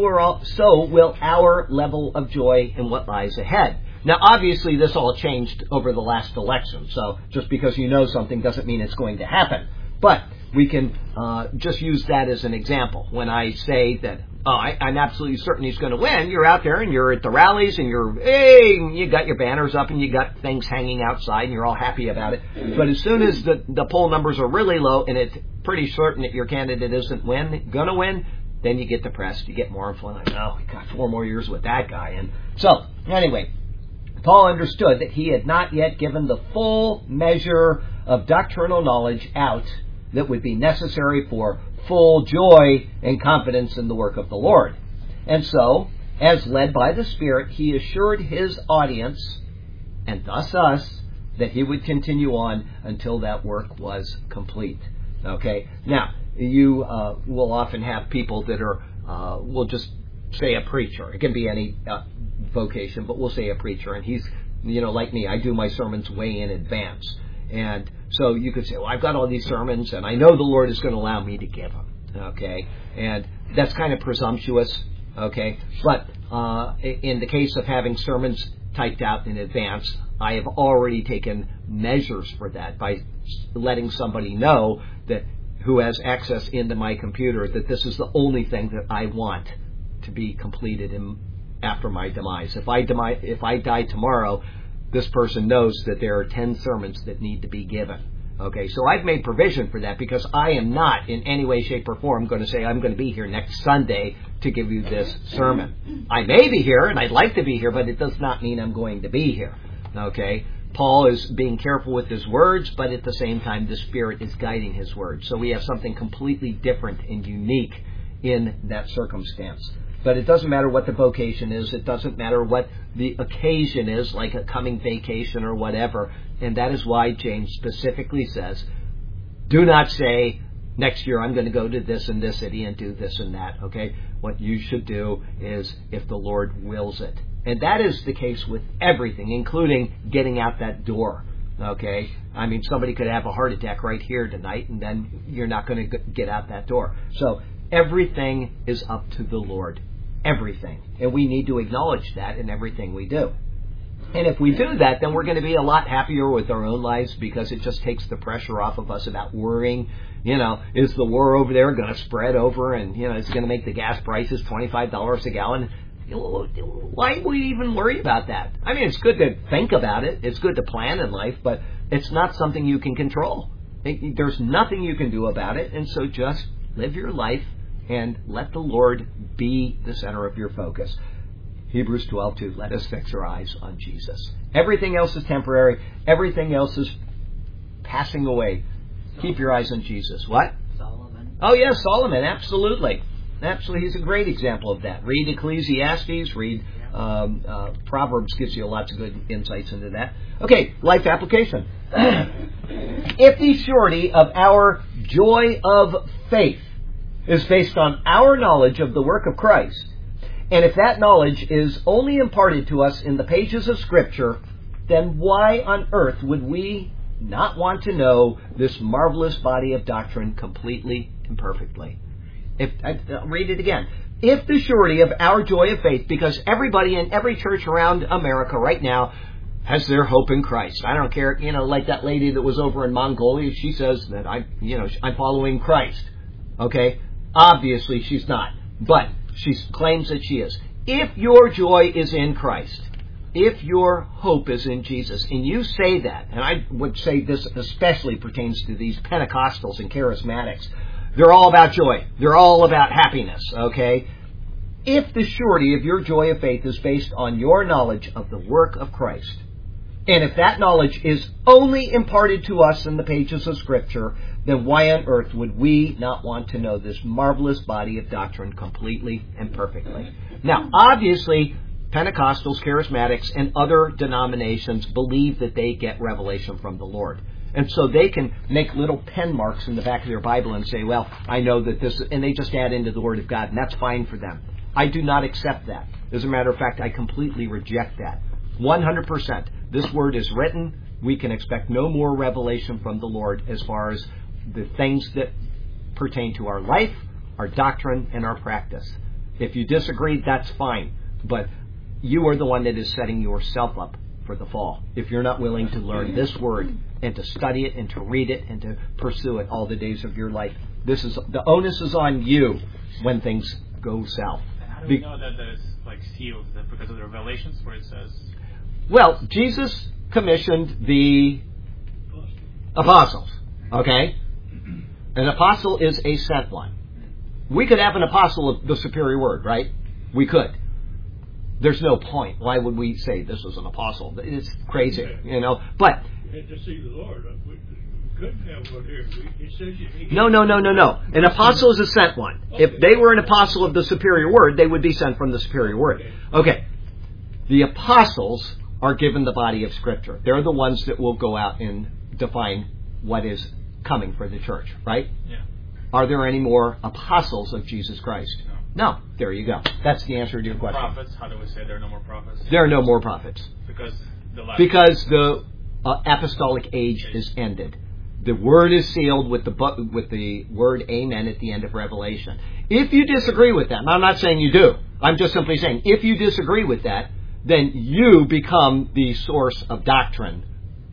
will our level of joy in what lies ahead. Now, obviously, this all changed over the last election, so just because you know something doesn't mean it's going to happen. But we can just use that as an example. When I say that, I'm absolutely certain he's going to win, you're out there and you're at the rallies and you got your banners up and you got things hanging outside and you're all happy about it. But as soon as the poll numbers are really low and it's pretty certain that your candidate isn't going to win, then you get depressed, you get mournful, and we got 4 more years with that guy. And so, anyway, Paul understood that he had not yet given the full measure of doctrinal knowledge out that would be necessary for full joy and confidence in the work of the Lord. And so, as led by the Spirit, he assured his audience, and thus us, that he would continue on until that work was complete. Okay? Now, you will often have people that are, we'll just say a preacher. It can be any vocation, but we'll say a preacher. And he's, like me, I do my sermons way in advance. And so you could say, well, I've got all these sermons, and I know the Lord is going to allow me to give them. Okay? And that's kind of presumptuous. Okay? But in the case of having sermons typed out in advance, I have already taken measures for that by letting somebody know that who has access into my computer that this is the only thing that I want to be completed after my demise. If I die tomorrow, this person knows that there are 10 sermons that need to be given. Okay, so I've made provision for that because I am not in any way, shape, or form going to say I'm going to be here next Sunday to give you this sermon. I may be here, and I'd like to be here, but it does not mean I'm going to be here. Okay? Paul is being careful with his words, but at the same time, the Spirit is guiding his words. So we have something completely different and unique in that circumstance. But it doesn't matter what the vocation is. It doesn't matter what the occasion is, like a coming vacation or whatever. And that is why James specifically says, do not say, next year I'm going to go to this and this city and do this and that. Okay? What you should do is, if the Lord wills it. And that is the case with everything, including getting out that door. Okay? I mean, somebody could have a heart attack right here tonight, and then you're not going to get out that door. So everything is up to the Lord. Everything. And we need to acknowledge that in everything we do. And if we do that, then we're going to be a lot happier with our own lives because it just takes the pressure off of us about worrying. Is the war over there going to spread over and, it's going to make the gas prices $25 a gallon? Why would we even worry about that? I mean, it's good to think about it. It's good to plan in life, but it's not something you can control. There's nothing you can do about it, and so just live your life and let the Lord be the center of your focus. Hebrews 12:2, let us fix our eyes on Jesus. Everything else is temporary. Everything else is passing away. Keep your eyes on Jesus. What? Solomon. Oh, yes, Solomon, absolutely. Absolutely. He's a great example of that. Read Ecclesiastes, read Proverbs, gives you lots of good insights into that. Okay, life application. If the surety of our joy of faith is based on our knowledge of the work of Christ, and if that knowledge is only imparted to us in the pages of Scripture, then why on earth would we not want to know this marvelous body of doctrine completely and perfectly? I'll read it again. If the surety of our joy of faith, because everybody in every church around America right now has their hope in Christ. I don't care, like that lady that was over in Mongolia, she says that I'm following Christ. Okay? Obviously she's not, but she claims that she is. If your joy is in Christ, if your hope is in Jesus, and you say that, and I would say this especially pertains to these Pentecostals and charismatics, they're all about joy. They're all about happiness, okay? If the surety of your joy of faith is based on your knowledge of the work of Christ, and if that knowledge is only imparted to us in the pages of Scripture, then why on earth would we not want to know this marvelous body of doctrine completely and perfectly? Now, obviously, Pentecostals, Charismatics, and other denominations believe that they get revelation from the Lord. And so they can make little pen marks in the back of their Bible and say, well, I know that this, and they just add into the Word of God, and that's fine for them. I do not accept that. As a matter of fact, I completely reject that. 100%. This Word is written. We can expect no more revelation from the Lord as far as the things that pertain to our life, our doctrine, and our practice. If you disagree, that's fine. But you are the one that is setting yourself up for the fall. If you're not willing to learn this Word and to study it and to read it and to pursue it all the days of your life, the onus is on you when things go south. How do we know that it's sealed? Is that because of the Revelations where it says? Well, Jesus commissioned the apostles. Okay? An apostle is a sent one. We could have an apostle of the superior word, right? We could. There's no point. Why would we say this is an apostle? It's crazy, But And to see the Lord, we couldn't have one here. He says no. An apostle is a sent one. Okay. If they were an apostle of the superior word, they would be sent from the superior word. Okay. The apostles are given the body of Scripture. They're the ones that will go out and define what is coming for the church, right? Yeah. Are there any more apostles of Jesus Christ? No. There you go. That's the answer to your question. Prophets, how do we say there are no more prophets? There are no more prophets. Because the apostolic age is ended. The word is sealed with the word amen at the end of Revelation. If you disagree with that, and I'm not saying you do, I'm just simply saying if you disagree with that, then you become the source of doctrine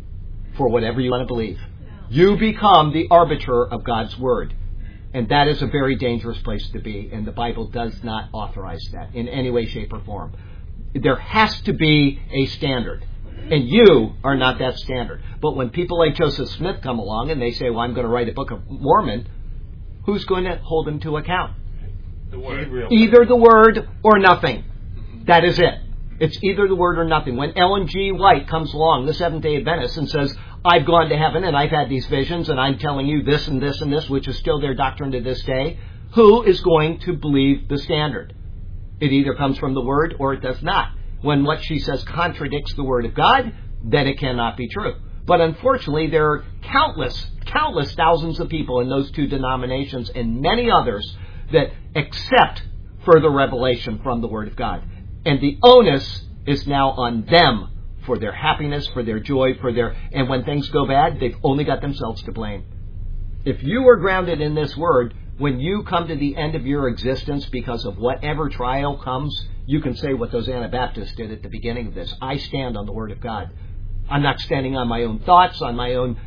for whatever you want to believe. You become the arbiter of God's Word. And that is a very dangerous place to be, and the Bible does not authorize that in any way, shape, or form. There has to be a standard, and you are not that standard. But when people like Joseph Smith come along and they say, well, I'm going to write a Book of Mormon, who's going to hold them to account? The Word. Either the Word or nothing. That is it. It's either the Word or nothing. When Ellen G. White comes along, the Seventh-day Adventist, and says, I've gone to heaven and I've had these visions and I'm telling you this and this and this, which is still their doctrine to this day, who is going to believe the standard? It either comes from the Word or it does not. When what she says contradicts the Word of God, then it cannot be true. But unfortunately, there are countless thousands of people in those two denominations and many others that accept further revelation from the Word of God. And the onus is now on them for their happiness, for their joy, and when things go bad, they've only got themselves to blame. If you are grounded in this Word, when you come to the end of your existence because of whatever trial comes, you can say what those Anabaptists did at the beginning of this. I stand on the Word of God. I'm not standing on my own thoughts, on my own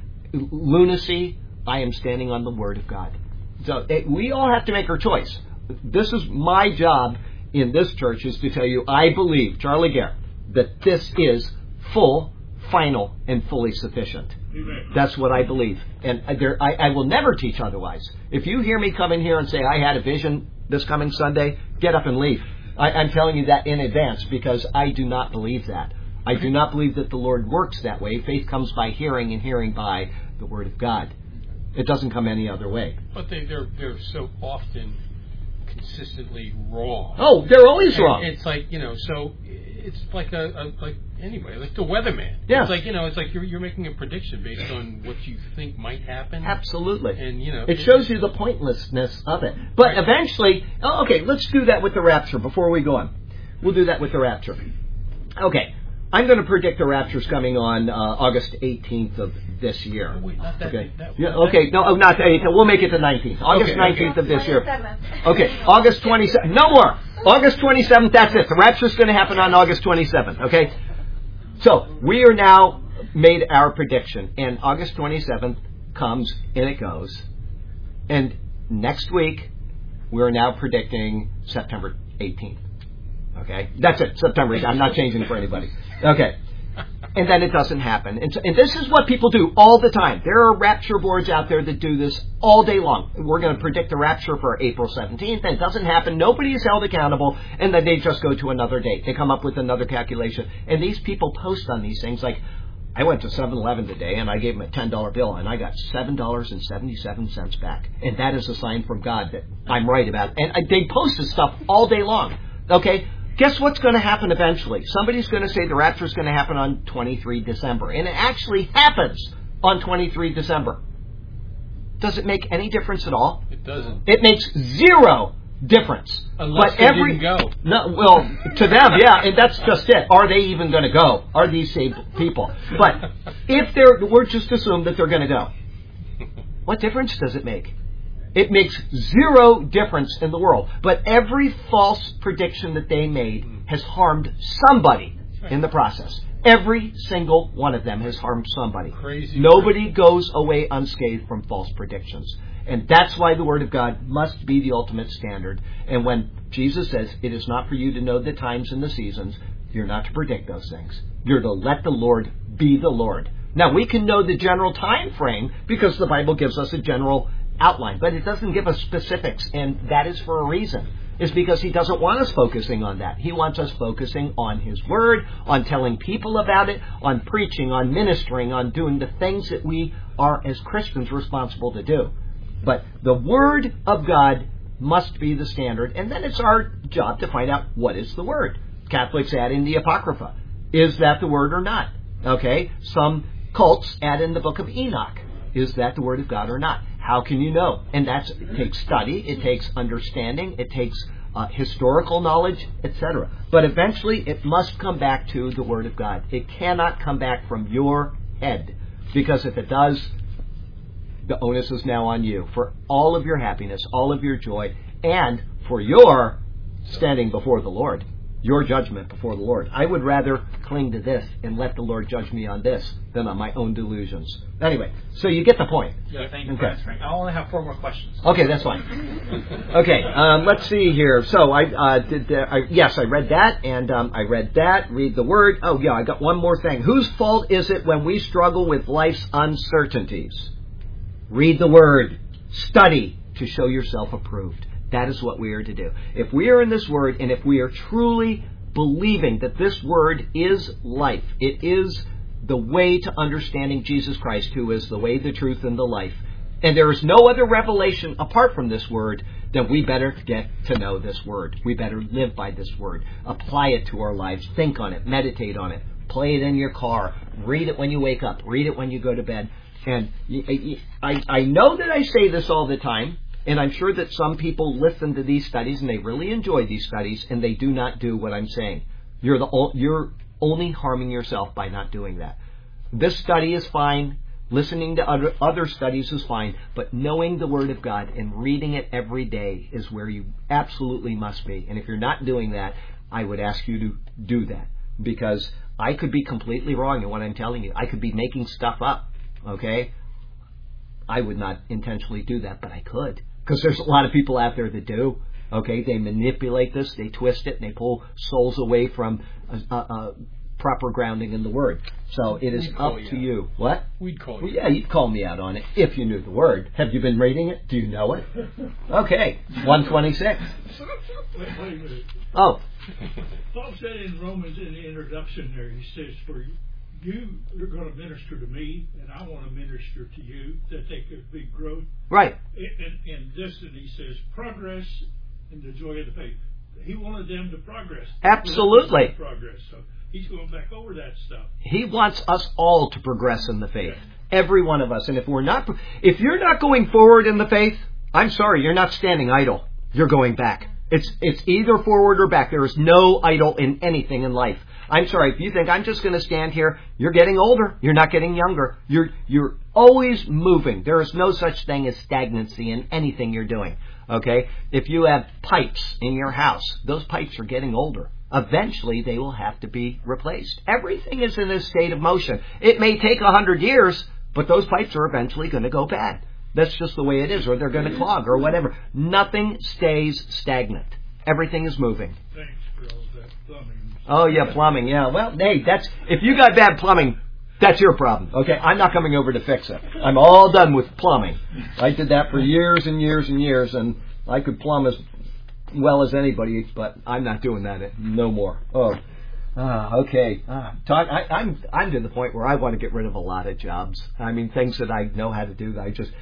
lunacy. I am standing on the Word of God. So we all have to make our choice. This is my job in this church, is to tell you, I believe, Charlie Garrett, that this is full, final, and fully sufficient. Amen. That's what I believe. And I will never teach otherwise. If you hear me come in here and say, I had a vision this coming Sunday, get up and leave. I'm telling you that in advance because I do not believe that. I do not believe that the Lord works that way. Faith comes by hearing, and hearing by the Word of God. It doesn't come any other way. But they're so often consistently wrong. Oh, they're always And wrong. it's like, so it's like like anyway, like the weatherman. Yeah. It's like, it's like you're making a prediction based on what you think might happen. Absolutely. And, it shows you the pointlessness of it. But eventually, okay, let's do that with the rapture before we go on. We'll do that with the rapture. Okay. I'm going to predict the rapture's coming on August 18th of this year. Oh, wait, not that. Okay. That, Yeah, okay. No, not the 18th. We'll make it the 19th. August 19th of this year. Okay. August 27th. No more. August 27th. That's it. The rapture's going to happen on August 27th. Okay. So we are now made our prediction, and August 27th comes and it goes, and next week we're now predicting September 18th. Okay, that's it. September 18th. I'm not changing for anybody. Okay. And then it doesn't happen. And this is what people do all the time. There are rapture boards out there that do this all day long. We're going to predict the rapture for April 17th, and it doesn't happen. Nobody is held accountable, and then they just go to another date. They come up with another calculation. And these people post on these things like, I went to 7-Eleven today, and I gave them a $10 bill, and I got $7.77 back. And that is a sign from God that I'm right about it. And they post this stuff all day long. Okay? Guess what's going to happen eventually? Somebody's going to say the rapture is going to happen on 23 December. And it actually happens on 23 December. Does it make any difference at all? It doesn't. It makes zero difference. Unless they didn't go. No, well, to them, yeah, and that's just it. Are they even going to go? Are these saved people? But if we're just assume that they're going to go. What difference does it make? It makes zero difference in the world. But every false prediction that they made has harmed somebody in the process. Every single one of them has harmed somebody. Crazy. Nobody goes away unscathed from false predictions. And that's why the Word of God must be the ultimate standard. And when Jesus says, it is not for you to know the times and the seasons, you're not to predict those things. You're to let the Lord be the Lord. Now, we can know the general time frame because the Bible gives us a general outline, but it doesn't give us specifics, and that is for a reason. It's because He doesn't want us focusing on that. He wants us focusing on His Word, on telling people about it, on preaching, on ministering, on doing the things that we are, as Christians, responsible to do. But the Word of God must be the standard, and then it's our job to find out what is the Word. Catholics add in the Apocrypha. Is that the Word or not? Okay? Some cults add in the Book of Enoch. Is that the Word of God or not? How can you know? And it takes study, it takes understanding, it takes historical knowledge, etc. But eventually it must come back to the Word of God. It cannot come back from your head. Because if it does, the onus is now on you for all of your happiness, all of your joy, and for your standing before the Lord. Your judgment before the Lord. I would rather cling to this and let the Lord judge me on this than on my own delusions. Anyway, so you get the point. Yeah, thank you, Okay. Frank. I only have 4 more questions. Okay, that's fine. Okay, let's see here. So I read that, and I read that. Read the Word. Oh yeah, I got one more thing. Whose fault is it when we struggle with life's uncertainties? Read the Word. Study to show yourself approved. That is what we are to do. If we are in this Word, and if we are truly believing that this Word is life, it is the way to understanding Jesus Christ, who is the way, the truth, and the life, and there is no other revelation apart from this Word, then we better get to know this Word. We better live by this Word. Apply it to our lives. Think on it. Meditate on it. Play it in your car. Read it when you wake up. Read it when you go to bed. And I know that I say this all the time, and I'm sure that some people listen to these studies and they really enjoy these studies, and they do not do what I'm saying. You're only harming yourself by not doing that. This study is fine. Listening to other studies is fine. But knowing the Word of God and reading it every day is where you absolutely must be. And if you're not doing that, I would ask you to do that. Because I could be completely wrong in what I'm telling you. I could be making stuff up. Okay? I would not intentionally do that, but I could. Because there's a lot of people out there that do. Okay, they manipulate this, they twist it, and they pull souls away from proper grounding in the Word. So it is up to you. What? We'd call you. Well, yeah, you'd call me out on it if you knew the Word. Have you been reading it? Do you know it? Okay, 126. Wait a minute. Oh. Paul said in Romans, in the introduction there, he says, for you're going to minister to me, and I want to minister to you, that they could be growth. Right. And this, and he says, progress and the joy of the faith. He wanted them to progress. Absolutely. Progress. So he's going back over that stuff. He wants us all to progress in the faith. Every one of us. And if you're not going forward in the faith, I'm sorry, you're not standing idle. You're going back. It's either forward or back. There is no idle in anything in life. I'm sorry, if you think I'm just going to stand here, you're getting older. You're not getting younger. You're always moving. There is no such thing as stagnancy in anything you're doing. Okay? If you have pipes in your house, those pipes are getting older. Eventually, they will have to be replaced. Everything is in a state of motion. It may take 100 years, but those pipes are eventually going to go bad. That's just the way it is, or they're going to clog, or whatever. Nothing stays stagnant. Everything is moving. Thanks for all that plumbing. Oh, yeah, plumbing, yeah. Well, hey, if you got bad plumbing, that's your problem, okay? I'm not coming over to fix it. I'm all done with plumbing. I did that for years and years and years, and I could plumb as well as anybody, but I'm not doing that no more. Oh, okay. I'm to the point where I want to get rid of a lot of jobs. I mean, things that I know how to do that I just...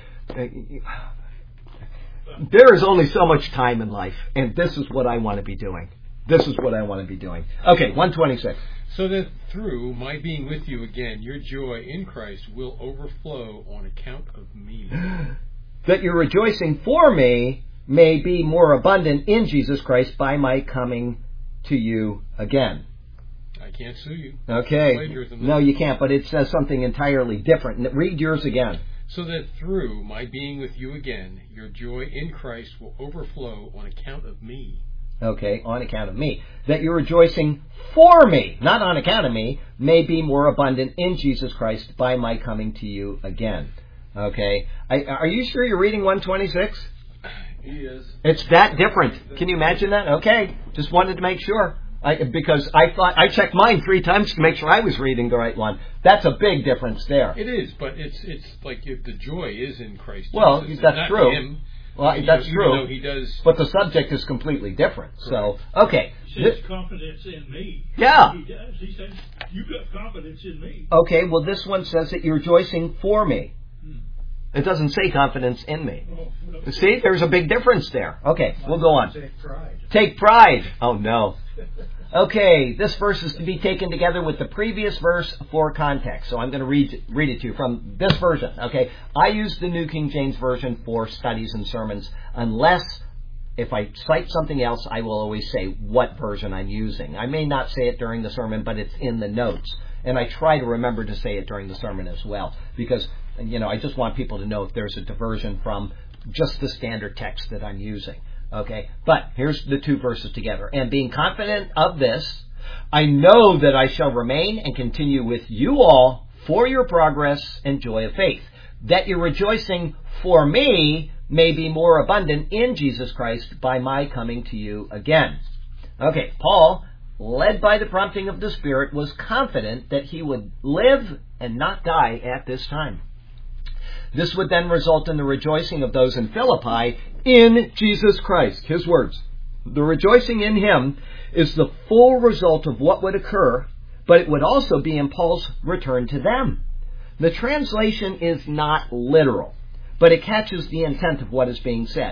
There is only so much time in life, and this is what I want to be doing. This is what I want to be doing. Okay, 126. So that through my being with you again, your joy in Christ will overflow on account of me. That your rejoicing for me may be more abundant in Jesus Christ by my coming to you again. I can't sue you. Okay. No, you can't, but it says something entirely different. Read yours again. So that through my being with you again, your joy in Christ will overflow on account of me. Okay, on account of me. That your rejoicing for me, not on account of me, may be more abundant in Jesus Christ by my coming to you again. Okay. Are you sure you're reading 126? He is. It's that different. Can you imagine that? Okay. Just wanted to make sure. Because I thought I checked mine 3 times to make sure I was reading the right one. That's a big difference there. It is, but it's like if the joy is in Christ. Well, Jesus, that's not true. Him. Well, that's true. He does. But the subject is completely different. Correct. So, okay. He says confidence in me. Yeah. He does. He says, you got confidence in me. Okay, well, this one says that you're rejoicing for me. It doesn't say confidence in me. Oh, See, there's a big difference there. Okay, we'll go on. Take pride. Take pride. Oh, no. Okay, this verse is to be taken together with the previous verse for context. So I'm going to read it to you from this version. Okay, I use the New King James Version for studies and sermons, unless if I cite something else, I will always say what version I'm using. I may not say it during the sermon, but it's in the notes. And I try to remember to say it during the sermon as well, because, I just want people to know if there's a diversion from just the standard text that I'm using. Okay, but here's the 2 verses together. And being confident of this, I know that I shall remain and continue with you all for your progress and joy of faith, that your rejoicing for me may be more abundant in Jesus Christ by my coming to you again. Okay, Paul, led by the prompting of the Spirit, was confident that he would live and not die at this time. This would then result in the rejoicing of those in Philippi in Jesus Christ. His words. The rejoicing in Him is the full result of what would occur, but it would also be in Paul's return to them. The translation is not literal, but it catches the intent of what is being said.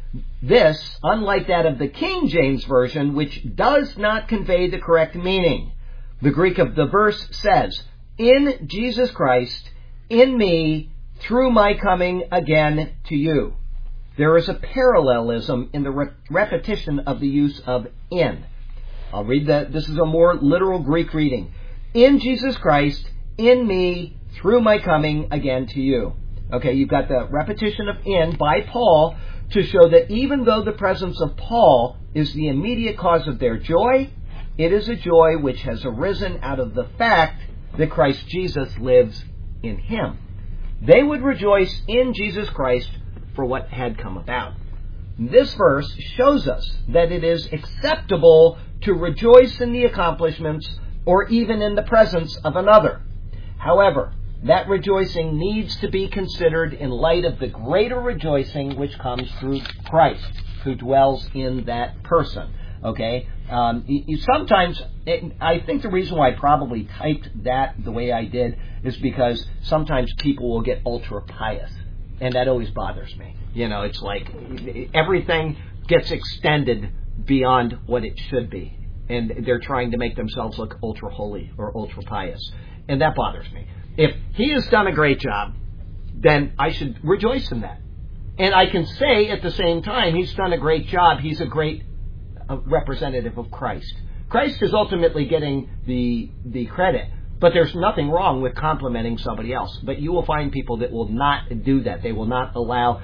This, unlike that of the King James Version, which does not convey the correct meaning. The Greek of the verse says, in Jesus Christ, in me, through my coming again to you. There is a parallelism in the repetition of the use of in. I'll read that. This is a more literal Greek reading. In Jesus Christ, in me, through my coming again to you. Okay, you've got the repetition of in by Paul to show that even though the presence of Paul is the immediate cause of their joy, it is a joy which has arisen out of the fact that Christ Jesus lives in him. They would rejoice in Jesus Christ for what had come about. This verse shows us that it is acceptable to rejoice in the accomplishments or even in the presence of another. However, that rejoicing needs to be considered in light of the greater rejoicing which comes through Christ, who dwells in that person. Okay? Sometimes, I think the reason why I probably typed that the way I did is because sometimes people will get ultra pious. And that always bothers me. You know, it's like everything gets extended beyond what it should be. And they're trying to make themselves look ultra holy or ultra pious. And that bothers me. If he has done a great job, then I should rejoice in that. And I can say at the same time, he's done a great job. He's a great representative of Christ. Christ is ultimately getting the credit. But there's nothing wrong with complimenting somebody else. But you will find people that will not do that. They will not allow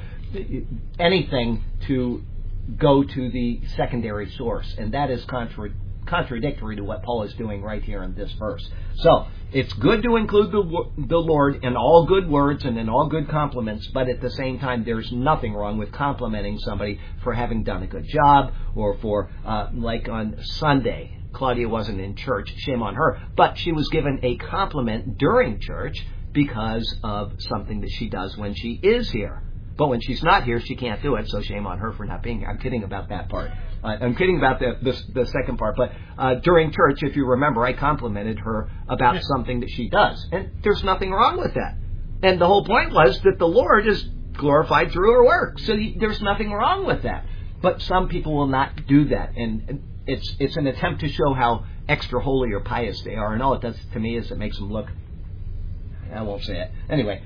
anything to go to the secondary source. And that is contradictory to what Paul is doing right here in this verse. So, it's good to include the Lord in all good words and in all good compliments, but at the same time, there's nothing wrong with complimenting somebody for having done a good job, or for, like on Sunday, Claudia wasn't in church, shame on her, but she was given a compliment during church because of something that she does when she is here. But when she's not here, she can't do it, so shame on her for not being here. I'm kidding about that part. I'm kidding about the second part. But during church, if you remember, I complimented her about something that she does. And there's nothing wrong with that. And the whole point was that the Lord is glorified through her work. So there's nothing wrong with that. But some people will not do that. And it's an attempt to show how extra holy or pious they are. And all it does to me is it makes them look... I won't say it. Anyway,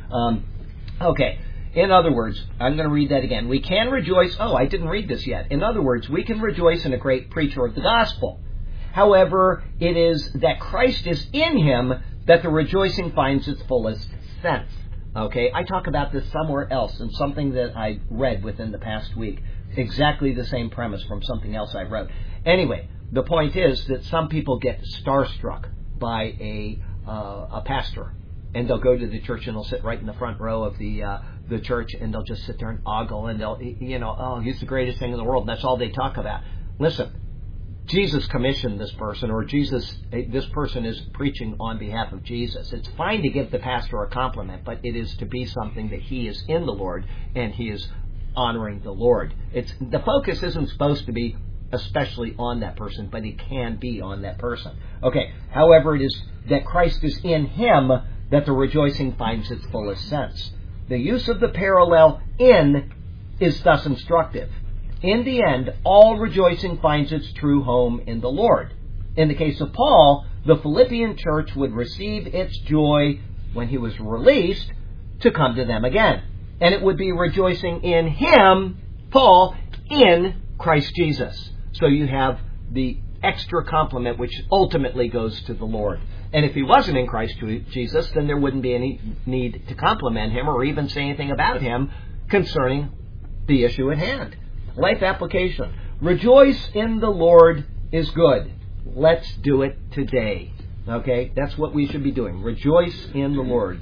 okay. In other words, I'm going to read that again. We can rejoice... Oh, I didn't read this yet. In other words, we can rejoice in a great preacher of the gospel. However, it is that Christ is in him that the rejoicing finds its fullest sense. Okay, I talk about this somewhere else in something that I read within the past week. Exactly the same premise from something else I wrote. Anyway, the point is that some people get starstruck by a pastor. And they'll go to the church and they'll sit right in the front row of the church, and they'll just sit there and ogle, and they'll, oh, he's the greatest thing in the world, and that's all they talk about. Listen, Jesus commissioned this person, or this person is preaching on behalf of Jesus. It's fine to give the pastor a compliment, but it is to be something that he is in the Lord, and he is honoring the Lord. The focus isn't supposed to be especially on that person, but it can be on that person. Okay, however, it is that Christ is in him that the rejoicing finds its fullest sense. The use of the parallel in is thus instructive. In the end, all rejoicing finds its true home in the Lord. In the case of Paul, the Philippian church would receive its joy when he was released to come to them again. And it would be rejoicing in him, Paul, in Christ Jesus. So you have the extra compliment which ultimately goes to the Lord. And if he wasn't in Christ Jesus, then there wouldn't be any need to compliment him or even say anything about him concerning the issue at hand. Life application. Rejoice in the Lord is good. Let's do it today. Okay? That's what we should be doing. Rejoice in the Lord.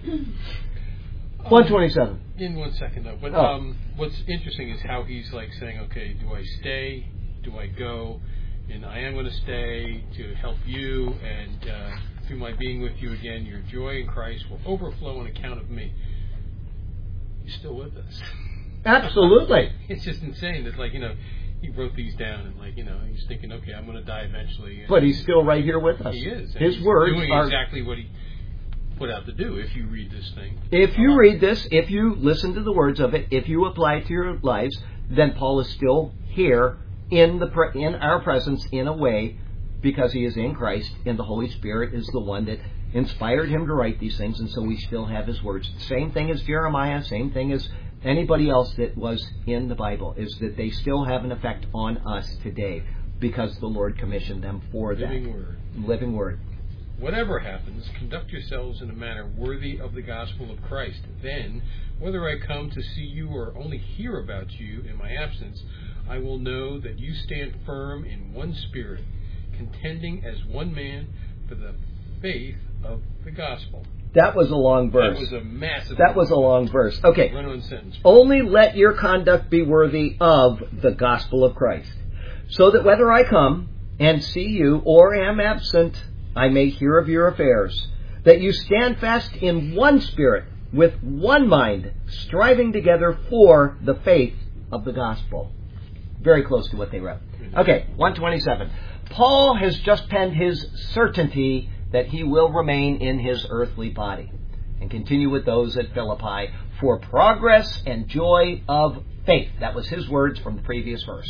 127. In 1 second, though. But what's interesting is how he's like saying, okay, do I stay? Do I go? And I am going to stay to help you, and through my being with you again, your joy in Christ will overflow on account of me. He's still with us. Absolutely. It's just insane that, he wrote these down, and, he's thinking, okay, I'm going to die eventually. But he's still right here with us. He is. His words doing are exactly what he put out to do, if you read this thing. If you read this, if you listen to the words of it, if you apply it to your lives, then Paul is still here in our presence in a way, because he is in Christ, and the Holy Spirit is the one that inspired him to write these things, and so we still have his words. Same thing as Jeremiah, same thing as anybody else that was in the Bible, is that they still have an effect on us today, because the Lord commissioned them for that. Living Word. Whatever happens, conduct yourselves in a manner worthy of the gospel of Christ. Then, whether I come to see you or only hear about you in my absence, I will know that you stand firm in one spirit, contending as one man for the faith of the gospel. That was a long verse. That was a massive That was a long verse. Okay. Run-on sentence. Only let your conduct be worthy of the gospel of Christ, so that whether I come and see you or am absent, I may hear of your affairs, that you stand fast in one spirit, with one mind, striving together for the faith of the gospel. Very close to what they wrote. Okay, 127. Paul has just penned his certainty that he will remain in his earthly body, and continue with those at Philippi for progress and joy of faith. That was his words from the previous verse.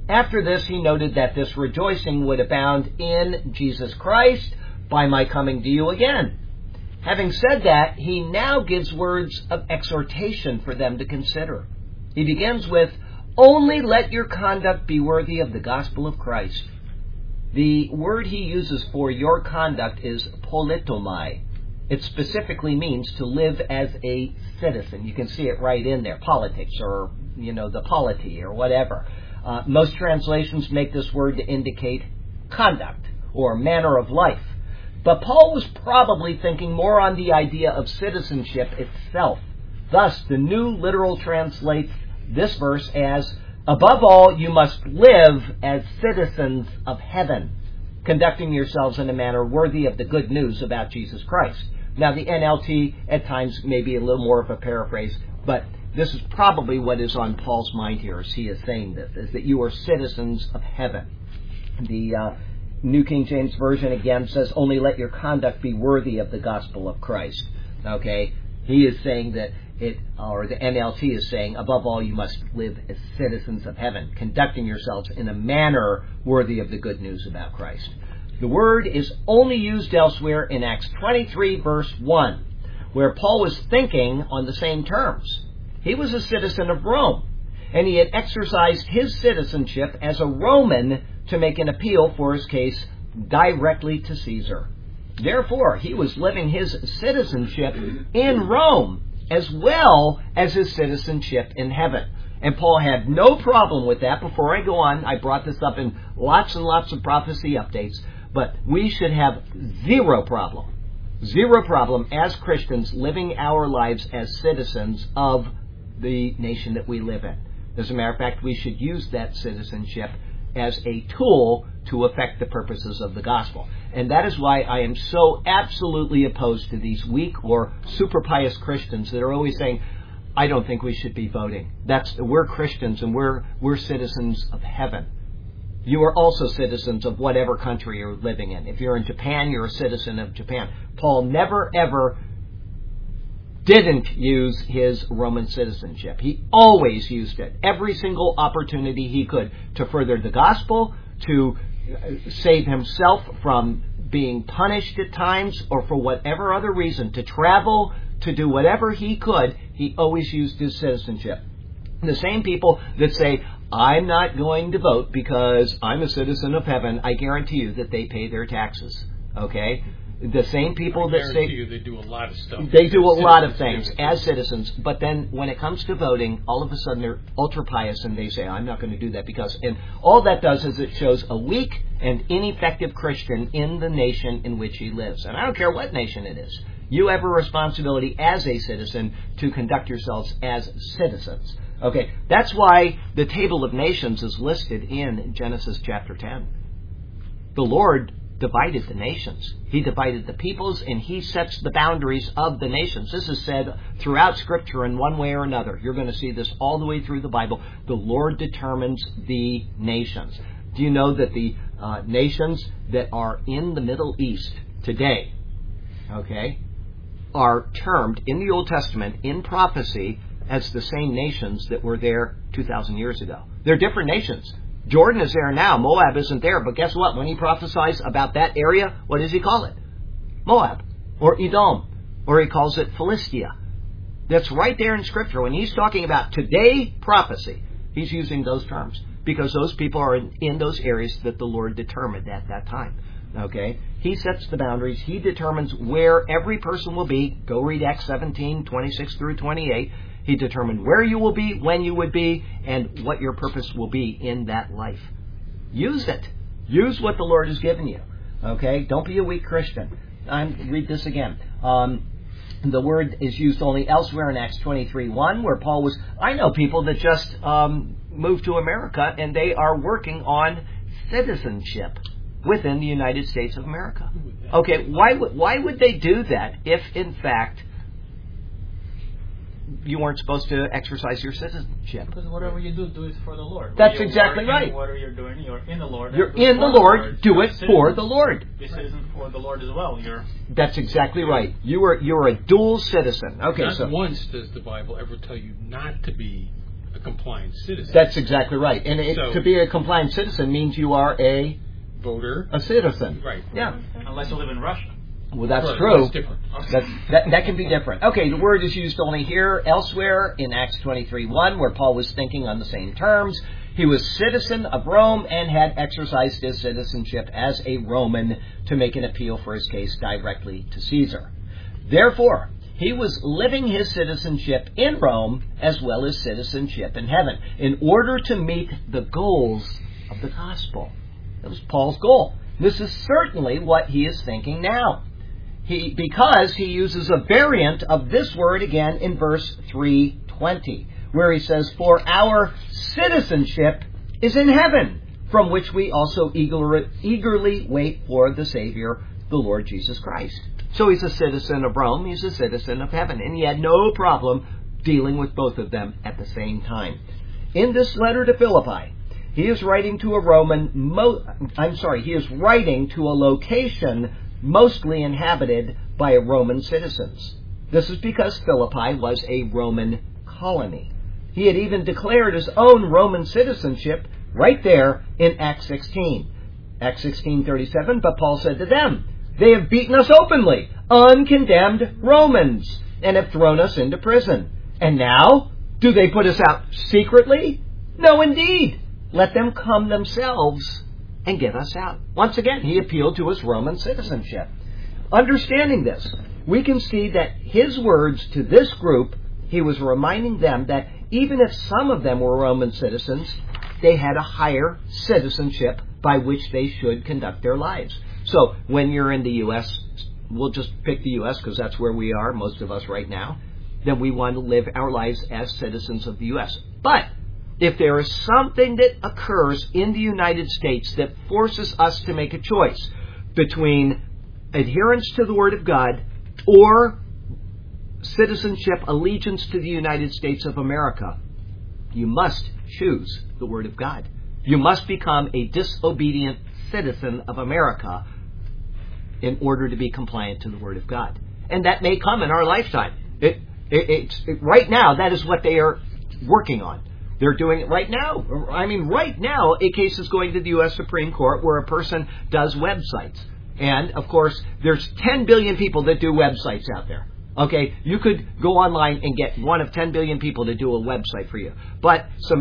After this, he noted that this rejoicing would abound in Jesus Christ by my coming to you again. Having said that, he now gives words of exhortation for them to consider. He begins with, only let your conduct be worthy of the gospel of Christ. The word he uses for your conduct is politomai. It specifically means to live as a citizen. You can see it right in there, politics or, the polity or whatever. Most translations make this word to indicate conduct or manner of life. But Paul was probably thinking more on the idea of citizenship itself. Thus, the New Literal translates this verse as, above all, you must live as citizens of heaven, conducting yourselves in a manner worthy of the good news about Jesus Christ. Now, the NLT at times may be a little more of a paraphrase, but this is probably what is on Paul's mind here as he is saying this, is that you are citizens of heaven. The New King James Version again says, only let your conduct be worthy of the gospel of Christ. Okay? He is saying that the NLT is saying, above all, you must live as citizens of heaven, conducting yourselves in a manner worthy of the good news about Christ. The word is only used elsewhere in Acts 23, verse 1, where Paul was thinking on the same terms. He was a citizen of Rome, and he had exercised his citizenship as a Roman to make an appeal for his case directly to Caesar. Therefore, he was living his citizenship in Rome as well as his citizenship in heaven. And Paul had no problem with that. Before I go on, I brought this up in lots and lots of prophecy updates, but we should have zero problem as Christians living our lives as citizens of the nation that we live in. As a matter of fact, we should use that citizenship as a tool to affect the purposes of the gospel. And that is why I am so absolutely opposed to these weak or super pious Christians that are always saying, I don't think we should be voting. We're Christians and we're citizens of heaven. You are also citizens of whatever country you're living in. If you're in Japan, you're a citizen of Japan. Paul never ever didn't use his Roman citizenship. He always used it. Every single opportunity he could to further the gospel, to save himself from being punished at times, or for whatever other reason, to travel, to do whatever he could, he always used his citizenship. The same people that say, I'm not going to vote because I'm a citizen of heaven, I guarantee you that they pay their taxes. Okay? The same people that say they do a lot of stuff. They do a lot of things as citizens, but then when it comes to voting, all of a sudden they're ultra pious and they say, I'm not going to do that because, and all that does is it shows a weak and ineffective Christian in the nation in which he lives. And I don't care what nation it is. You have a responsibility as a citizen to conduct yourselves as citizens. Okay, that's why the table of nations is listed in Genesis chapter 10. The Lord divided the nations. He divided the peoples, and He sets the boundaries of the nations. This is said throughout Scripture in one way or another. You're going to see this all the way through the Bible. The Lord determines the nations. Do you know that the nations that are in the Middle East today, okay, are termed in the Old Testament, in prophecy, as the same nations that were there 2,000 years ago? They're different nations. Jordan is there now. Moab isn't there. But guess what? When he prophesies about that area, what does he call it? Moab. Or Edom. Or he calls it Philistia. That's right there in Scripture. When he's talking about today prophecy, he's using those terms. Because those people are in those areas that the Lord determined at that time. Okay? He sets the boundaries. He determines where every person will be. Go read Acts 17, 26 through 28. He determined where you will be, when you would be, and what your purpose will be in that life. Use it. Use what the Lord has given you. Okay? Don't be a weak Christian. Read this again. The word is used only elsewhere in Acts 23:1, where Paul was... I know people that just moved to America, and they are working on citizenship within the United States of America. Okay, why would they do that if, in fact, you weren't supposed to exercise your citizenship? Because whatever you do it for the Lord. That's exactly right. Whatever you're doing, you're in the Lord. You're in the Lord. Do it for the Lord. You're a citizen for the Lord as well. That's exactly right. You're a dual citizen. Okay, Not so once does the Bible ever tell you not to be a compliant citizen. That's exactly right. And So- to be a compliant citizen means you are a Voter. citizen. Right. Yeah. Unless you live in Russia. Well, that's Right, true. That's different. That can be different. Okay, the word is used only here. Elsewhere in Acts 23:1, where Paul was thinking on the same terms, he was citizen of Rome and had exercised his citizenship as a Roman to make an appeal for his case directly to Caesar. Therefore, he was living his citizenship in Rome as well as citizenship in heaven in order to meet the goals of the gospel. That was Paul's goal. This is certainly what he is thinking now. Because he uses a variant of this word again in verse 3:20, where he says, "For our citizenship is in heaven, from which we also eagerly wait for the Savior, the Lord Jesus Christ." So he's a citizen of Rome, he's a citizen of heaven, and he had no problem dealing with both of them at the same time. In this letter to Philippi, he is writing to he is writing to a location mostly inhabited by Roman citizens. This is because Philippi was a Roman colony. He had even declared his own Roman citizenship right there in Acts 16. Acts 16:37, but Paul said to them, "They have beaten us openly, uncondemned Romans, and have thrown us into prison. And now, do they put us out secretly? No, indeed. Let them come themselves and get us out." Once again, he appealed to his Roman citizenship. Understanding this, we can see that his words to this group, he was reminding them that even if some of them were Roman citizens, they had a higher citizenship by which they should conduct their lives. So when you're in the U.S., we'll just pick the U.S. because that's where we are, most of us right now, then we want to live our lives as citizens of the U.S. But if there is something that occurs in the United States that forces us to make a choice between adherence to the Word of God or citizenship, allegiance to the United States of America, you must choose the Word of God. You must become a disobedient citizen of America in order to be compliant to the Word of God. And that may come in our lifetime. Right now, that is what they are working on. They're doing it right now. I mean, right now, a case is going to the U.S. Supreme Court where a person does websites. And, of course, there's 10 billion people that do websites out there. Okay, you could go online and get one of 10 billion people to do a website for you. But some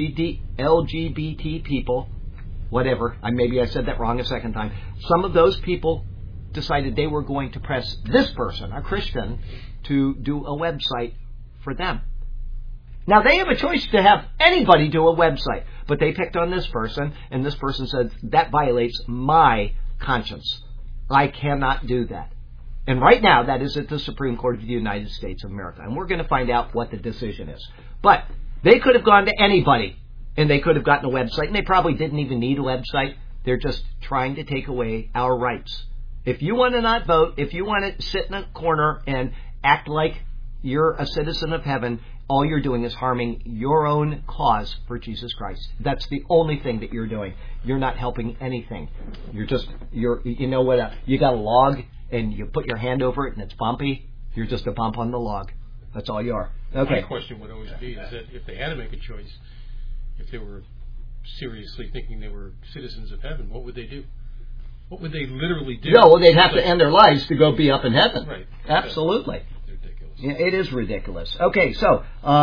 LGBT people, whatever, maybe I said that wrong a second time, some of those people decided they were going to press this person, a Christian, to do a website for them. Now, they have a choice to have anybody do a website, but they picked on this person, and this person said, that violates my conscience. I cannot do that. And right now, that is at the Supreme Court of the United States of America. And we're going to find out what the decision is. But they could have gone to anybody, and they could have gotten a website, and they probably didn't even need a website. They're just trying to take away our rights. If you want to not vote, if you want to sit in a corner and act like you're a citizen of heaven, all you're doing is harming your own cause for Jesus Christ. That's the only thing that you're doing. You're not helping anything. You know what, you got a log and you put your hand over it and it's bumpy. You're just a bump on the log. That's all you are. Okay. My question would always be is that if they had to make a choice, if they were seriously thinking they were citizens of heaven, what would they do? What would they literally do? No, well, they'd have to end their lives to go be up in heaven. Right. Absolutely. Ridiculous. Yeah, it is ridiculous. Okay, so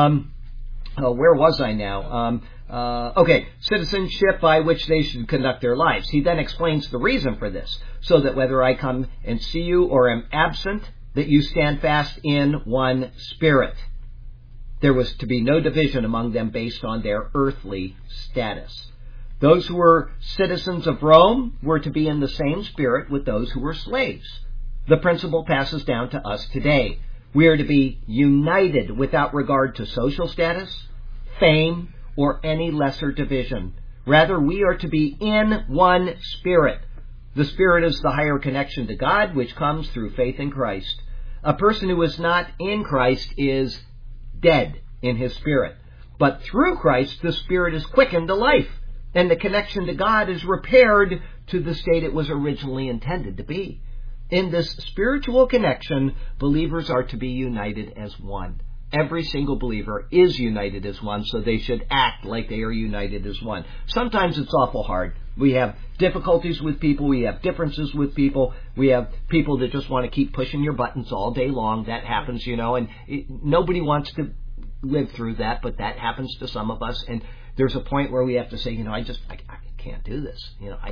where was I now? Okay, citizenship by which they should conduct their lives. He then explains the reason for this, so that whether I come and see you or am absent, that you stand fast in one spirit. There was to be no division among them based on their earthly status. Those who were citizens of Rome were to be in the same spirit with those who were slaves. The principle passes down to us today. We are to be united without regard to social status, fame, or any lesser division. Rather, we are to be in one spirit. The spirit is the higher connection to God, which comes through faith in Christ. A person who is not in Christ is dead in his spirit. But through Christ, the spirit is quickened to life, and the connection to God is repaired to the state it was originally intended to be. In this spiritual connection, believers are to be united as one. every single believer is united as one, so they should act like they are united as one. Sometimes it's awful hard. We have difficulties with people. We have differences with people. We have people that just want to keep pushing your buttons all day long. That happens, and nobody wants to live through that, but that happens to some of us. And there's a point where we have to say, I can't do this.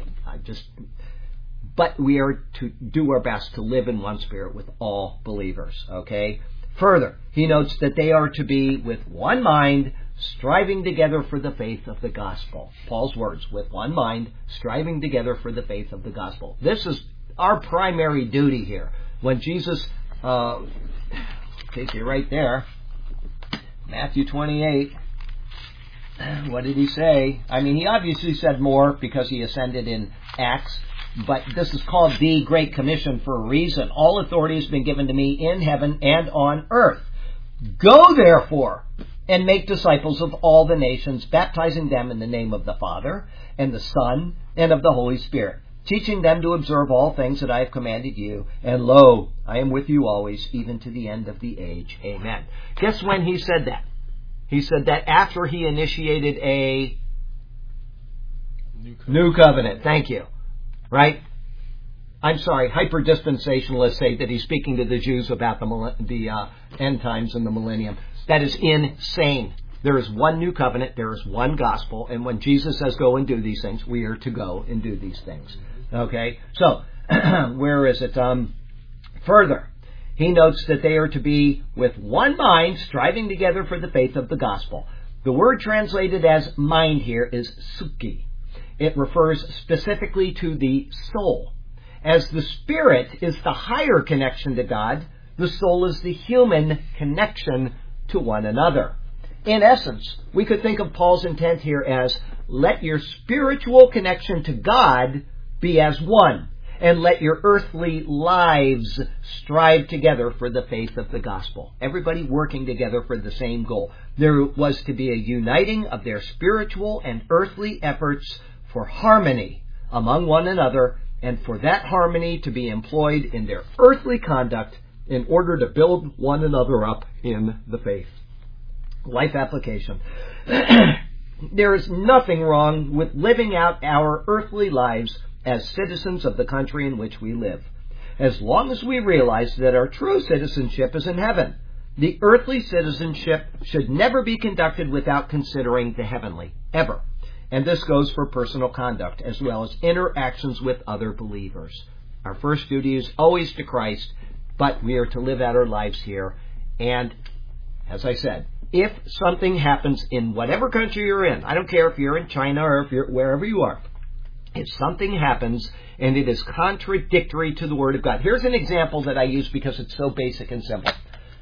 But we are to do our best to live in one spirit with all believers, okay? Further, he notes that they are to be with one mind, striving together for the faith of the gospel. Paul's words, with one mind, striving together for the faith of the gospel. This is our primary duty here. When Jesus, take you right there, Matthew 28, what did he say? He obviously said more because he ascended in Acts, but this is called the Great Commission for a reason. All authority has been given to me in heaven and on earth. Go, therefore, and make disciples of all the nations, baptizing them in the name of the Father, and the Son, and of the Holy Spirit, teaching them to observe all things that I have commanded you. And lo, I am with you always, even to the end of the age. Amen. Guess when he said that? He said that after he initiated a new covenant. Thank you. Right? I'm sorry, hyper-dispensationalists say that he's speaking to the Jews about the end times and the millennium. That is insane. There is one new covenant, there is one gospel, and when Jesus says go and do these things, we are to go and do these things. Okay? So, where is it? Further, he notes that they are to be with one mind, striving together for the faith of the gospel. The word translated as mind here is suki. It refers specifically to the soul. As the spirit is the higher connection to God, the soul is the human connection to one another. In essence, we could think of Paul's intent here as, let your spiritual connection to God be as one, and let your earthly lives strive together for the faith of the gospel. Everybody working together for the same goal. There was to be a uniting of their spiritual and earthly efforts for harmony among one another, and for that harmony to be employed in their earthly conduct in order to build one another up in the faith. Life application. There is nothing wrong with living out our earthly lives as citizens of the country in which we live, as long as we realize that our true citizenship is in heaven. The earthly citizenship should never be conducted without considering the heavenly, ever. And this goes for personal conduct as well as interactions with other believers. Our first duty is always to Christ, but we are to live out our lives here. And, as I said, if something happens in whatever country you're in, I don't care if you're in China or if you're wherever you are, if something happens and it is contradictory to the Word of God. Here's an example that I use because it's so basic and simple.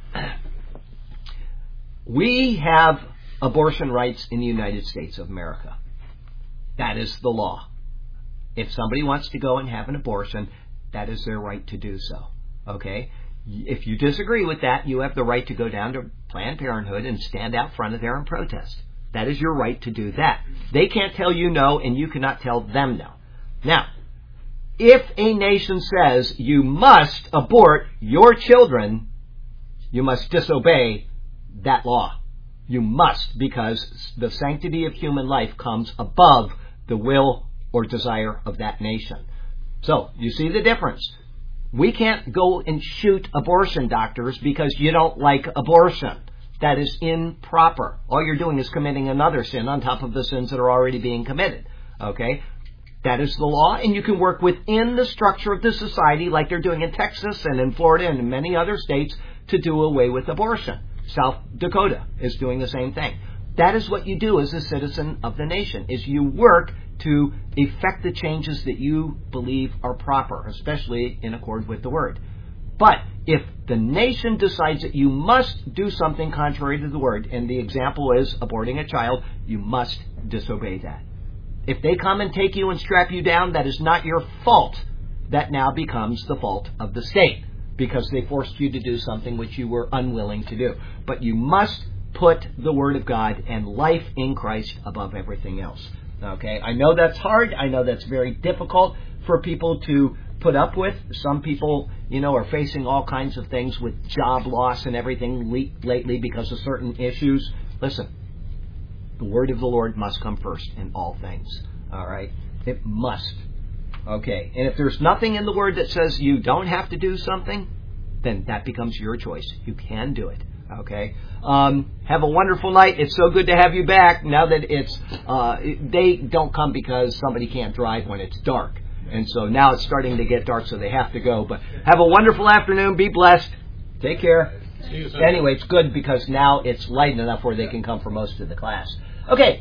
We have abortion rights in the United States of America. That is the law. If somebody wants to go and have an abortion, that is their right to do so. Okay? If you disagree with that, you have the right to go down to Planned Parenthood and stand out front of there and protest. That is your right to do that. They can't tell you no, and you cannot tell them no. Now, if a nation says you must abort your children, you must disobey that law. You must, because the sanctity of human life comes above the will or desire of that nation. So, you see the difference. We can't go and shoot abortion doctors because you don't like abortion. That is improper. All you're doing is committing another sin on top of the sins that are already being committed. Okay? That is the law, and you can work within the structure of the society like they're doing in Texas and in Florida and in many other states to do away with abortion. South Dakota is doing the same thing. That is what you do as a citizen of the nation, is you work to effect the changes that you believe are proper, especially in accord with the Word. But if the nation decides that you must do something contrary to the Word, and the example is aborting a child, you must disobey that. If they come and take you and strap you down, that is not your fault. That now becomes the fault of the state, because they forced you to do something which you were unwilling to do. But you must put the Word of God and life in Christ above everything else. Okay, I know that's hard. I know that's very difficult for people to put up with. Some people, are facing all kinds of things with job loss and everything lately because of certain issues. Listen, the word of the Lord must come first in all things. All right? It must. Okay. And if there's nothing in the word that says you don't have to do something, then that becomes your choice. You can do it. Okay. Have a wonderful night. It's so good to have you back. Now that it's, they don't come because somebody can't drive when it's dark. And so now it's starting to get dark, so they have to go. But have a wonderful afternoon. Be blessed. Take care. See you Sunday. Anyway, it's good because now it's light enough where they can come for most of the class. Okay.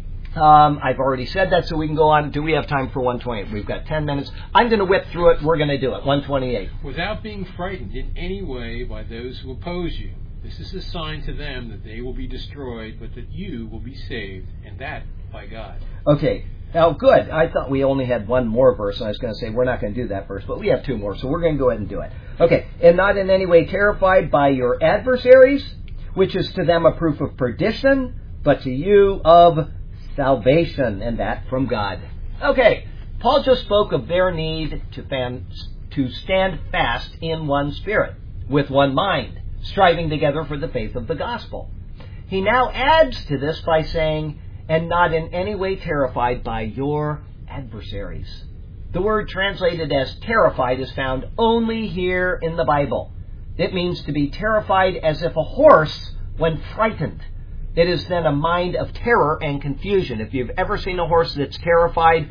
I've already said that, so we can go on. Do we have time for 128? We've got 10 minutes. I'm going to whip through it. We're going to do it. 128. Without being frightened in any way by those who oppose you. This is a sign to them that they will be destroyed, but that you will be saved, and that by God. Okay. Now, good. I thought we only had one more verse, and I was going to say we're not going to do that verse, but we have two more, so we're going to go ahead and do it. Okay. And not in any way terrified by your adversaries, which is to them a proof of perdition, but to you of salvation, and that from God. Okay. Paul just spoke of their need to stand fast in one spirit, with one mind, striving together for the faith of the gospel. He now adds to this by saying, and not in any way terrified by your adversaries. The word translated as terrified is found only here in the Bible. It means to be terrified as if a horse when frightened. It is then a mind of terror and confusion. If you've ever seen a horse that's terrified,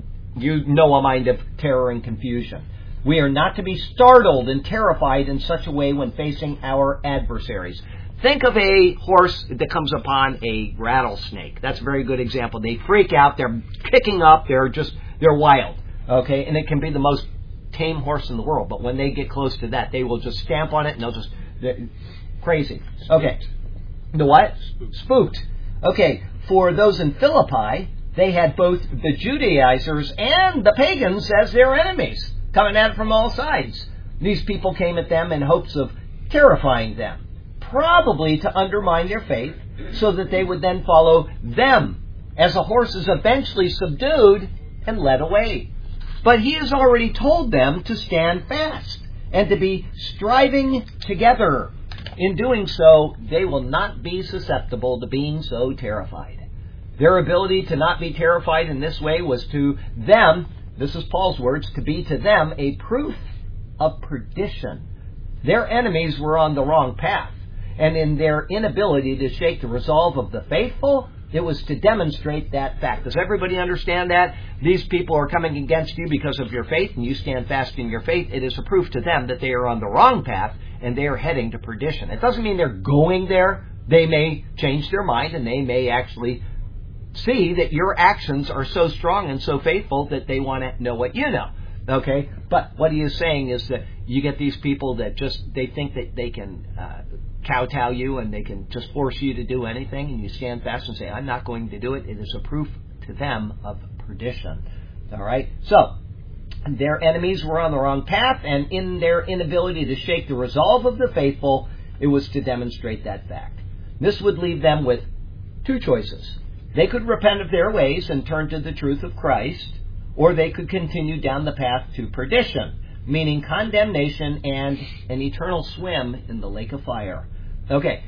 you know a mind of terror and confusion. We are not to be startled and terrified in such a way when facing our adversaries. Think of a horse that comes upon a rattlesnake. That's a very good example. They freak out. They're kicking up. They're wild. Okay, and it can be the most tame horse in the world. But when they get close to that, they will just stamp on it and they're crazy. Okay, the what? Spooked. Okay, for those in Philippi, they had both the Judaizers and the pagans as their enemies, coming at it from all sides. These people came at them in hopes of terrifying them, probably to undermine their faith, so that they would then follow them, as a horse is eventually subdued and led away. But he has already told them to stand fast and to be striving together. In doing so, they will not be susceptible to being so terrified. Their ability to not be terrified in this way was to them, this is Paul's words, to be to them a proof of perdition. Their enemies were on the wrong path, and in their inability to shake the resolve of the faithful, it was to demonstrate that fact. Does everybody understand that? These people are coming against you because of your faith, and you stand fast in your faith. It is a proof to them that they are on the wrong path, and they are heading to perdition. It doesn't mean they're going there. They may change their mind, and they may actually see that your actions are so strong and so faithful that they want to know what you know. Okay? But what he is saying is that you get these people that they think that they can kowtow you and they can just force you to do anything, and you stand fast and say, I'm not going to do it. It is a proof to them of perdition. All right? So, their enemies were on the wrong path, and in their inability to shake the resolve of the faithful, it was to demonstrate that fact. This would leave them with two choices. They could repent of their ways and turn to the truth of Christ, or they could continue down the path to perdition, meaning condemnation and an eternal swim in the lake of fire. Okay,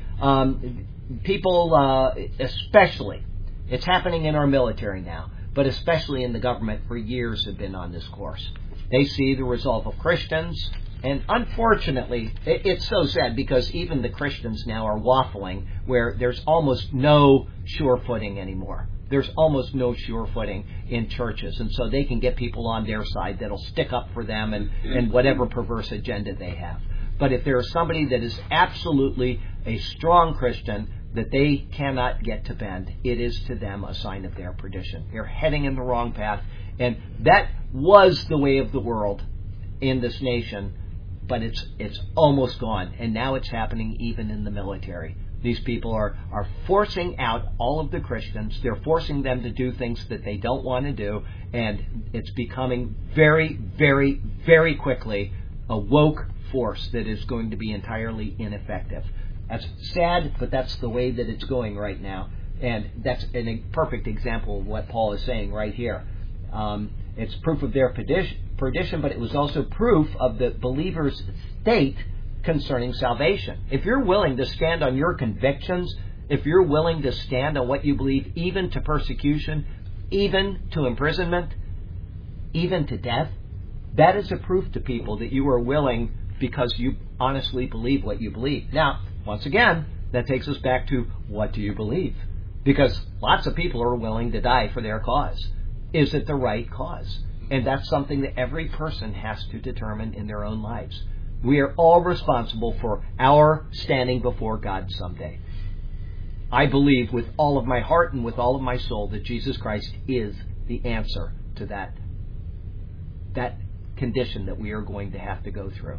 people, especially, it's happening in our military now, but especially in the government for years have been on this course. They see the resolve of Christians, and unfortunately, it's so sad because even the Christians now are waffling where there's almost no sure footing anymore. There's almost no sure footing in churches, and so they can get people on their side that'll stick up for them and whatever perverse agenda they have. But if there is somebody that is absolutely a strong Christian that they cannot get to bend, it is to them a sign of their perdition. They're heading in the wrong path, and that was the way of the world in this nation, but it's almost gone, and now it's happening even in the military. These people are forcing out all of the Christians. They're forcing them to do things that they don't want to do, and it's becoming very, very, very quickly a woke force that is going to be entirely ineffective. That's sad, but that's the way that it's going right now, and that's a perfect example of what Paul is saying right here. It's proof of their perdition, but it was also proof of the believer's state concerning salvation. If you're willing to stand on your convictions, if you're willing to stand on what you believe, even to persecution, even to imprisonment, even to death, that is a proof to people that you are willing because you honestly believe what you believe. Now, once again, that takes us back to what do you believe? Because lots of people are willing to die for their cause. Is it the right cause? And that's something that every person has to determine in their own lives. We are all responsible for our standing before God someday. I believe with all of my heart and with all of my soul that Jesus Christ is the answer to that condition that we are going to have to go through.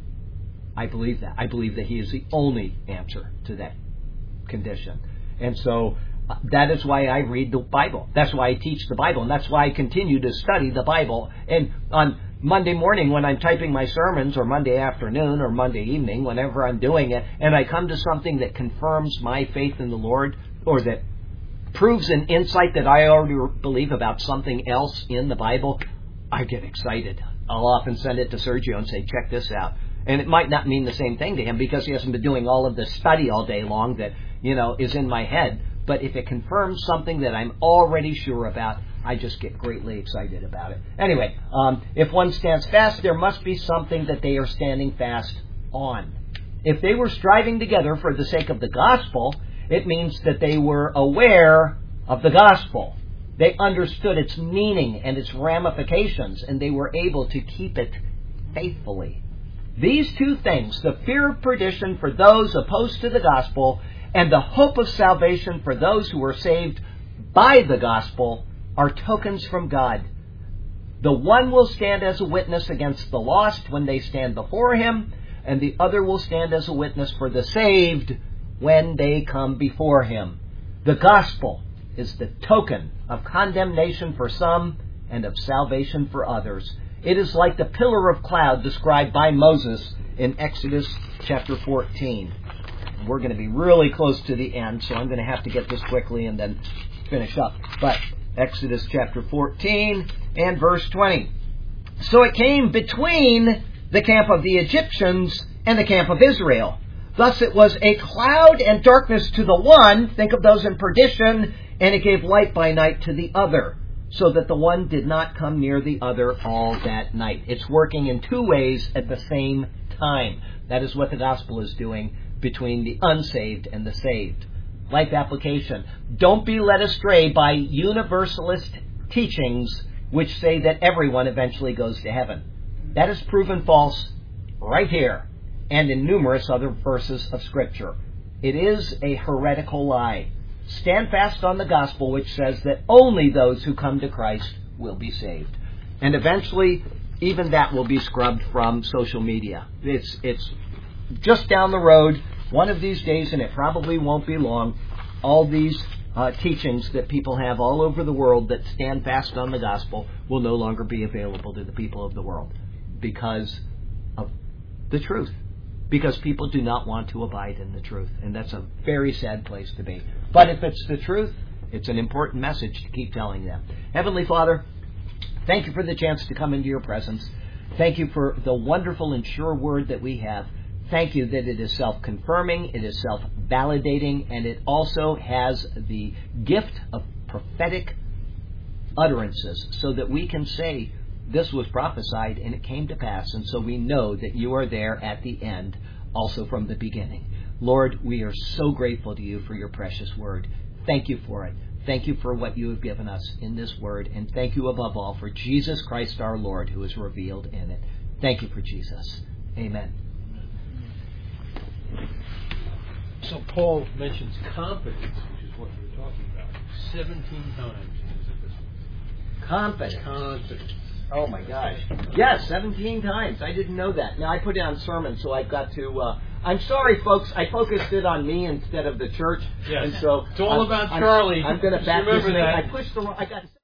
I believe that. I believe that He is the only answer to that condition. And so that is why I read the Bible. That's why I teach the Bible. And that's why I continue to study the Bible. And on Monday morning when I'm typing my sermons, or Monday afternoon, or Monday evening, whenever I'm doing it, and I come to something that confirms my faith in the Lord, or that proves an insight that I already believe about something else in the Bible, I get excited. I'll often send it to Sergio and say, check this out. And it might not mean the same thing to him because he hasn't been doing all of this study all day long that, is in my head. But if it confirms something that I'm already sure about, I just get greatly excited about it. Anyway, if one stands fast, there must be something that they are standing fast on. If they were striving together for the sake of the gospel, it means that they were aware of the gospel. They understood its meaning and its ramifications, and they were able to keep it faithfully. These two things, the fear of perdition for those opposed to the gospel and the hope of salvation for those who are saved by the gospel, are tokens from God. The one will stand as a witness against the lost when they stand before Him, and the other will stand as a witness for the saved when they come before Him. The gospel is the token of condemnation for some and of salvation for others. It is like the pillar of cloud described by Moses in Exodus chapter 14. We're going to be really close to the end, so I'm going to have to get this quickly and then finish up. But Exodus chapter 14 and verse 20. So it came between the camp of the Egyptians and the camp of Israel. Thus it was a cloud and darkness to the one, think of those in perdition, and it gave light by night to the other, so that the one did not come near the other all that night. It's working in two ways at the same time. That is what the gospel is doing between the unsaved and the saved. Life application. Don't be led astray by universalist teachings which say that everyone eventually goes to heaven. That is proven false right here and in numerous other verses of Scripture. It is a heretical lie. Stand fast on the gospel which says that only those who come to Christ will be saved. And eventually, even that will be scrubbed from social media. It's just down the road, one of these days, and it probably won't be long, all these teachings that people have all over the world that stand fast on the gospel will no longer be available to the people of the world because of the truth. Because people do not want to abide in the truth. And that's a very sad place to be. But if it's the truth, it's an important message to keep telling them. Heavenly Father, thank you for the chance to come into your presence. Thank you for the wonderful and sure word that we have. Thank you that it is self-confirming, it is self-validating, and it also has the gift of prophetic utterances so that we can say, this was prophesied and it came to pass, and so we know that you are there at the end, also from the beginning. Lord, we are so grateful to you for your precious word. Thank you for it. Thank you for what you have given us in this word, and thank you above all for Jesus Christ our Lord who is revealed in it. Thank you for Jesus. Amen. So Paul mentions confidence, which is what we're talking about, 17 times in his epistle. Confidence. Oh my gosh. Yes, 17 times. I didn't know that. Now I put it on sermon, so I've got to... I'm sorry, folks. I focused it on me instead of the church. Yes. And so it's all about Charlie. I'm going to back this remember thing. that. I pushed the... I got...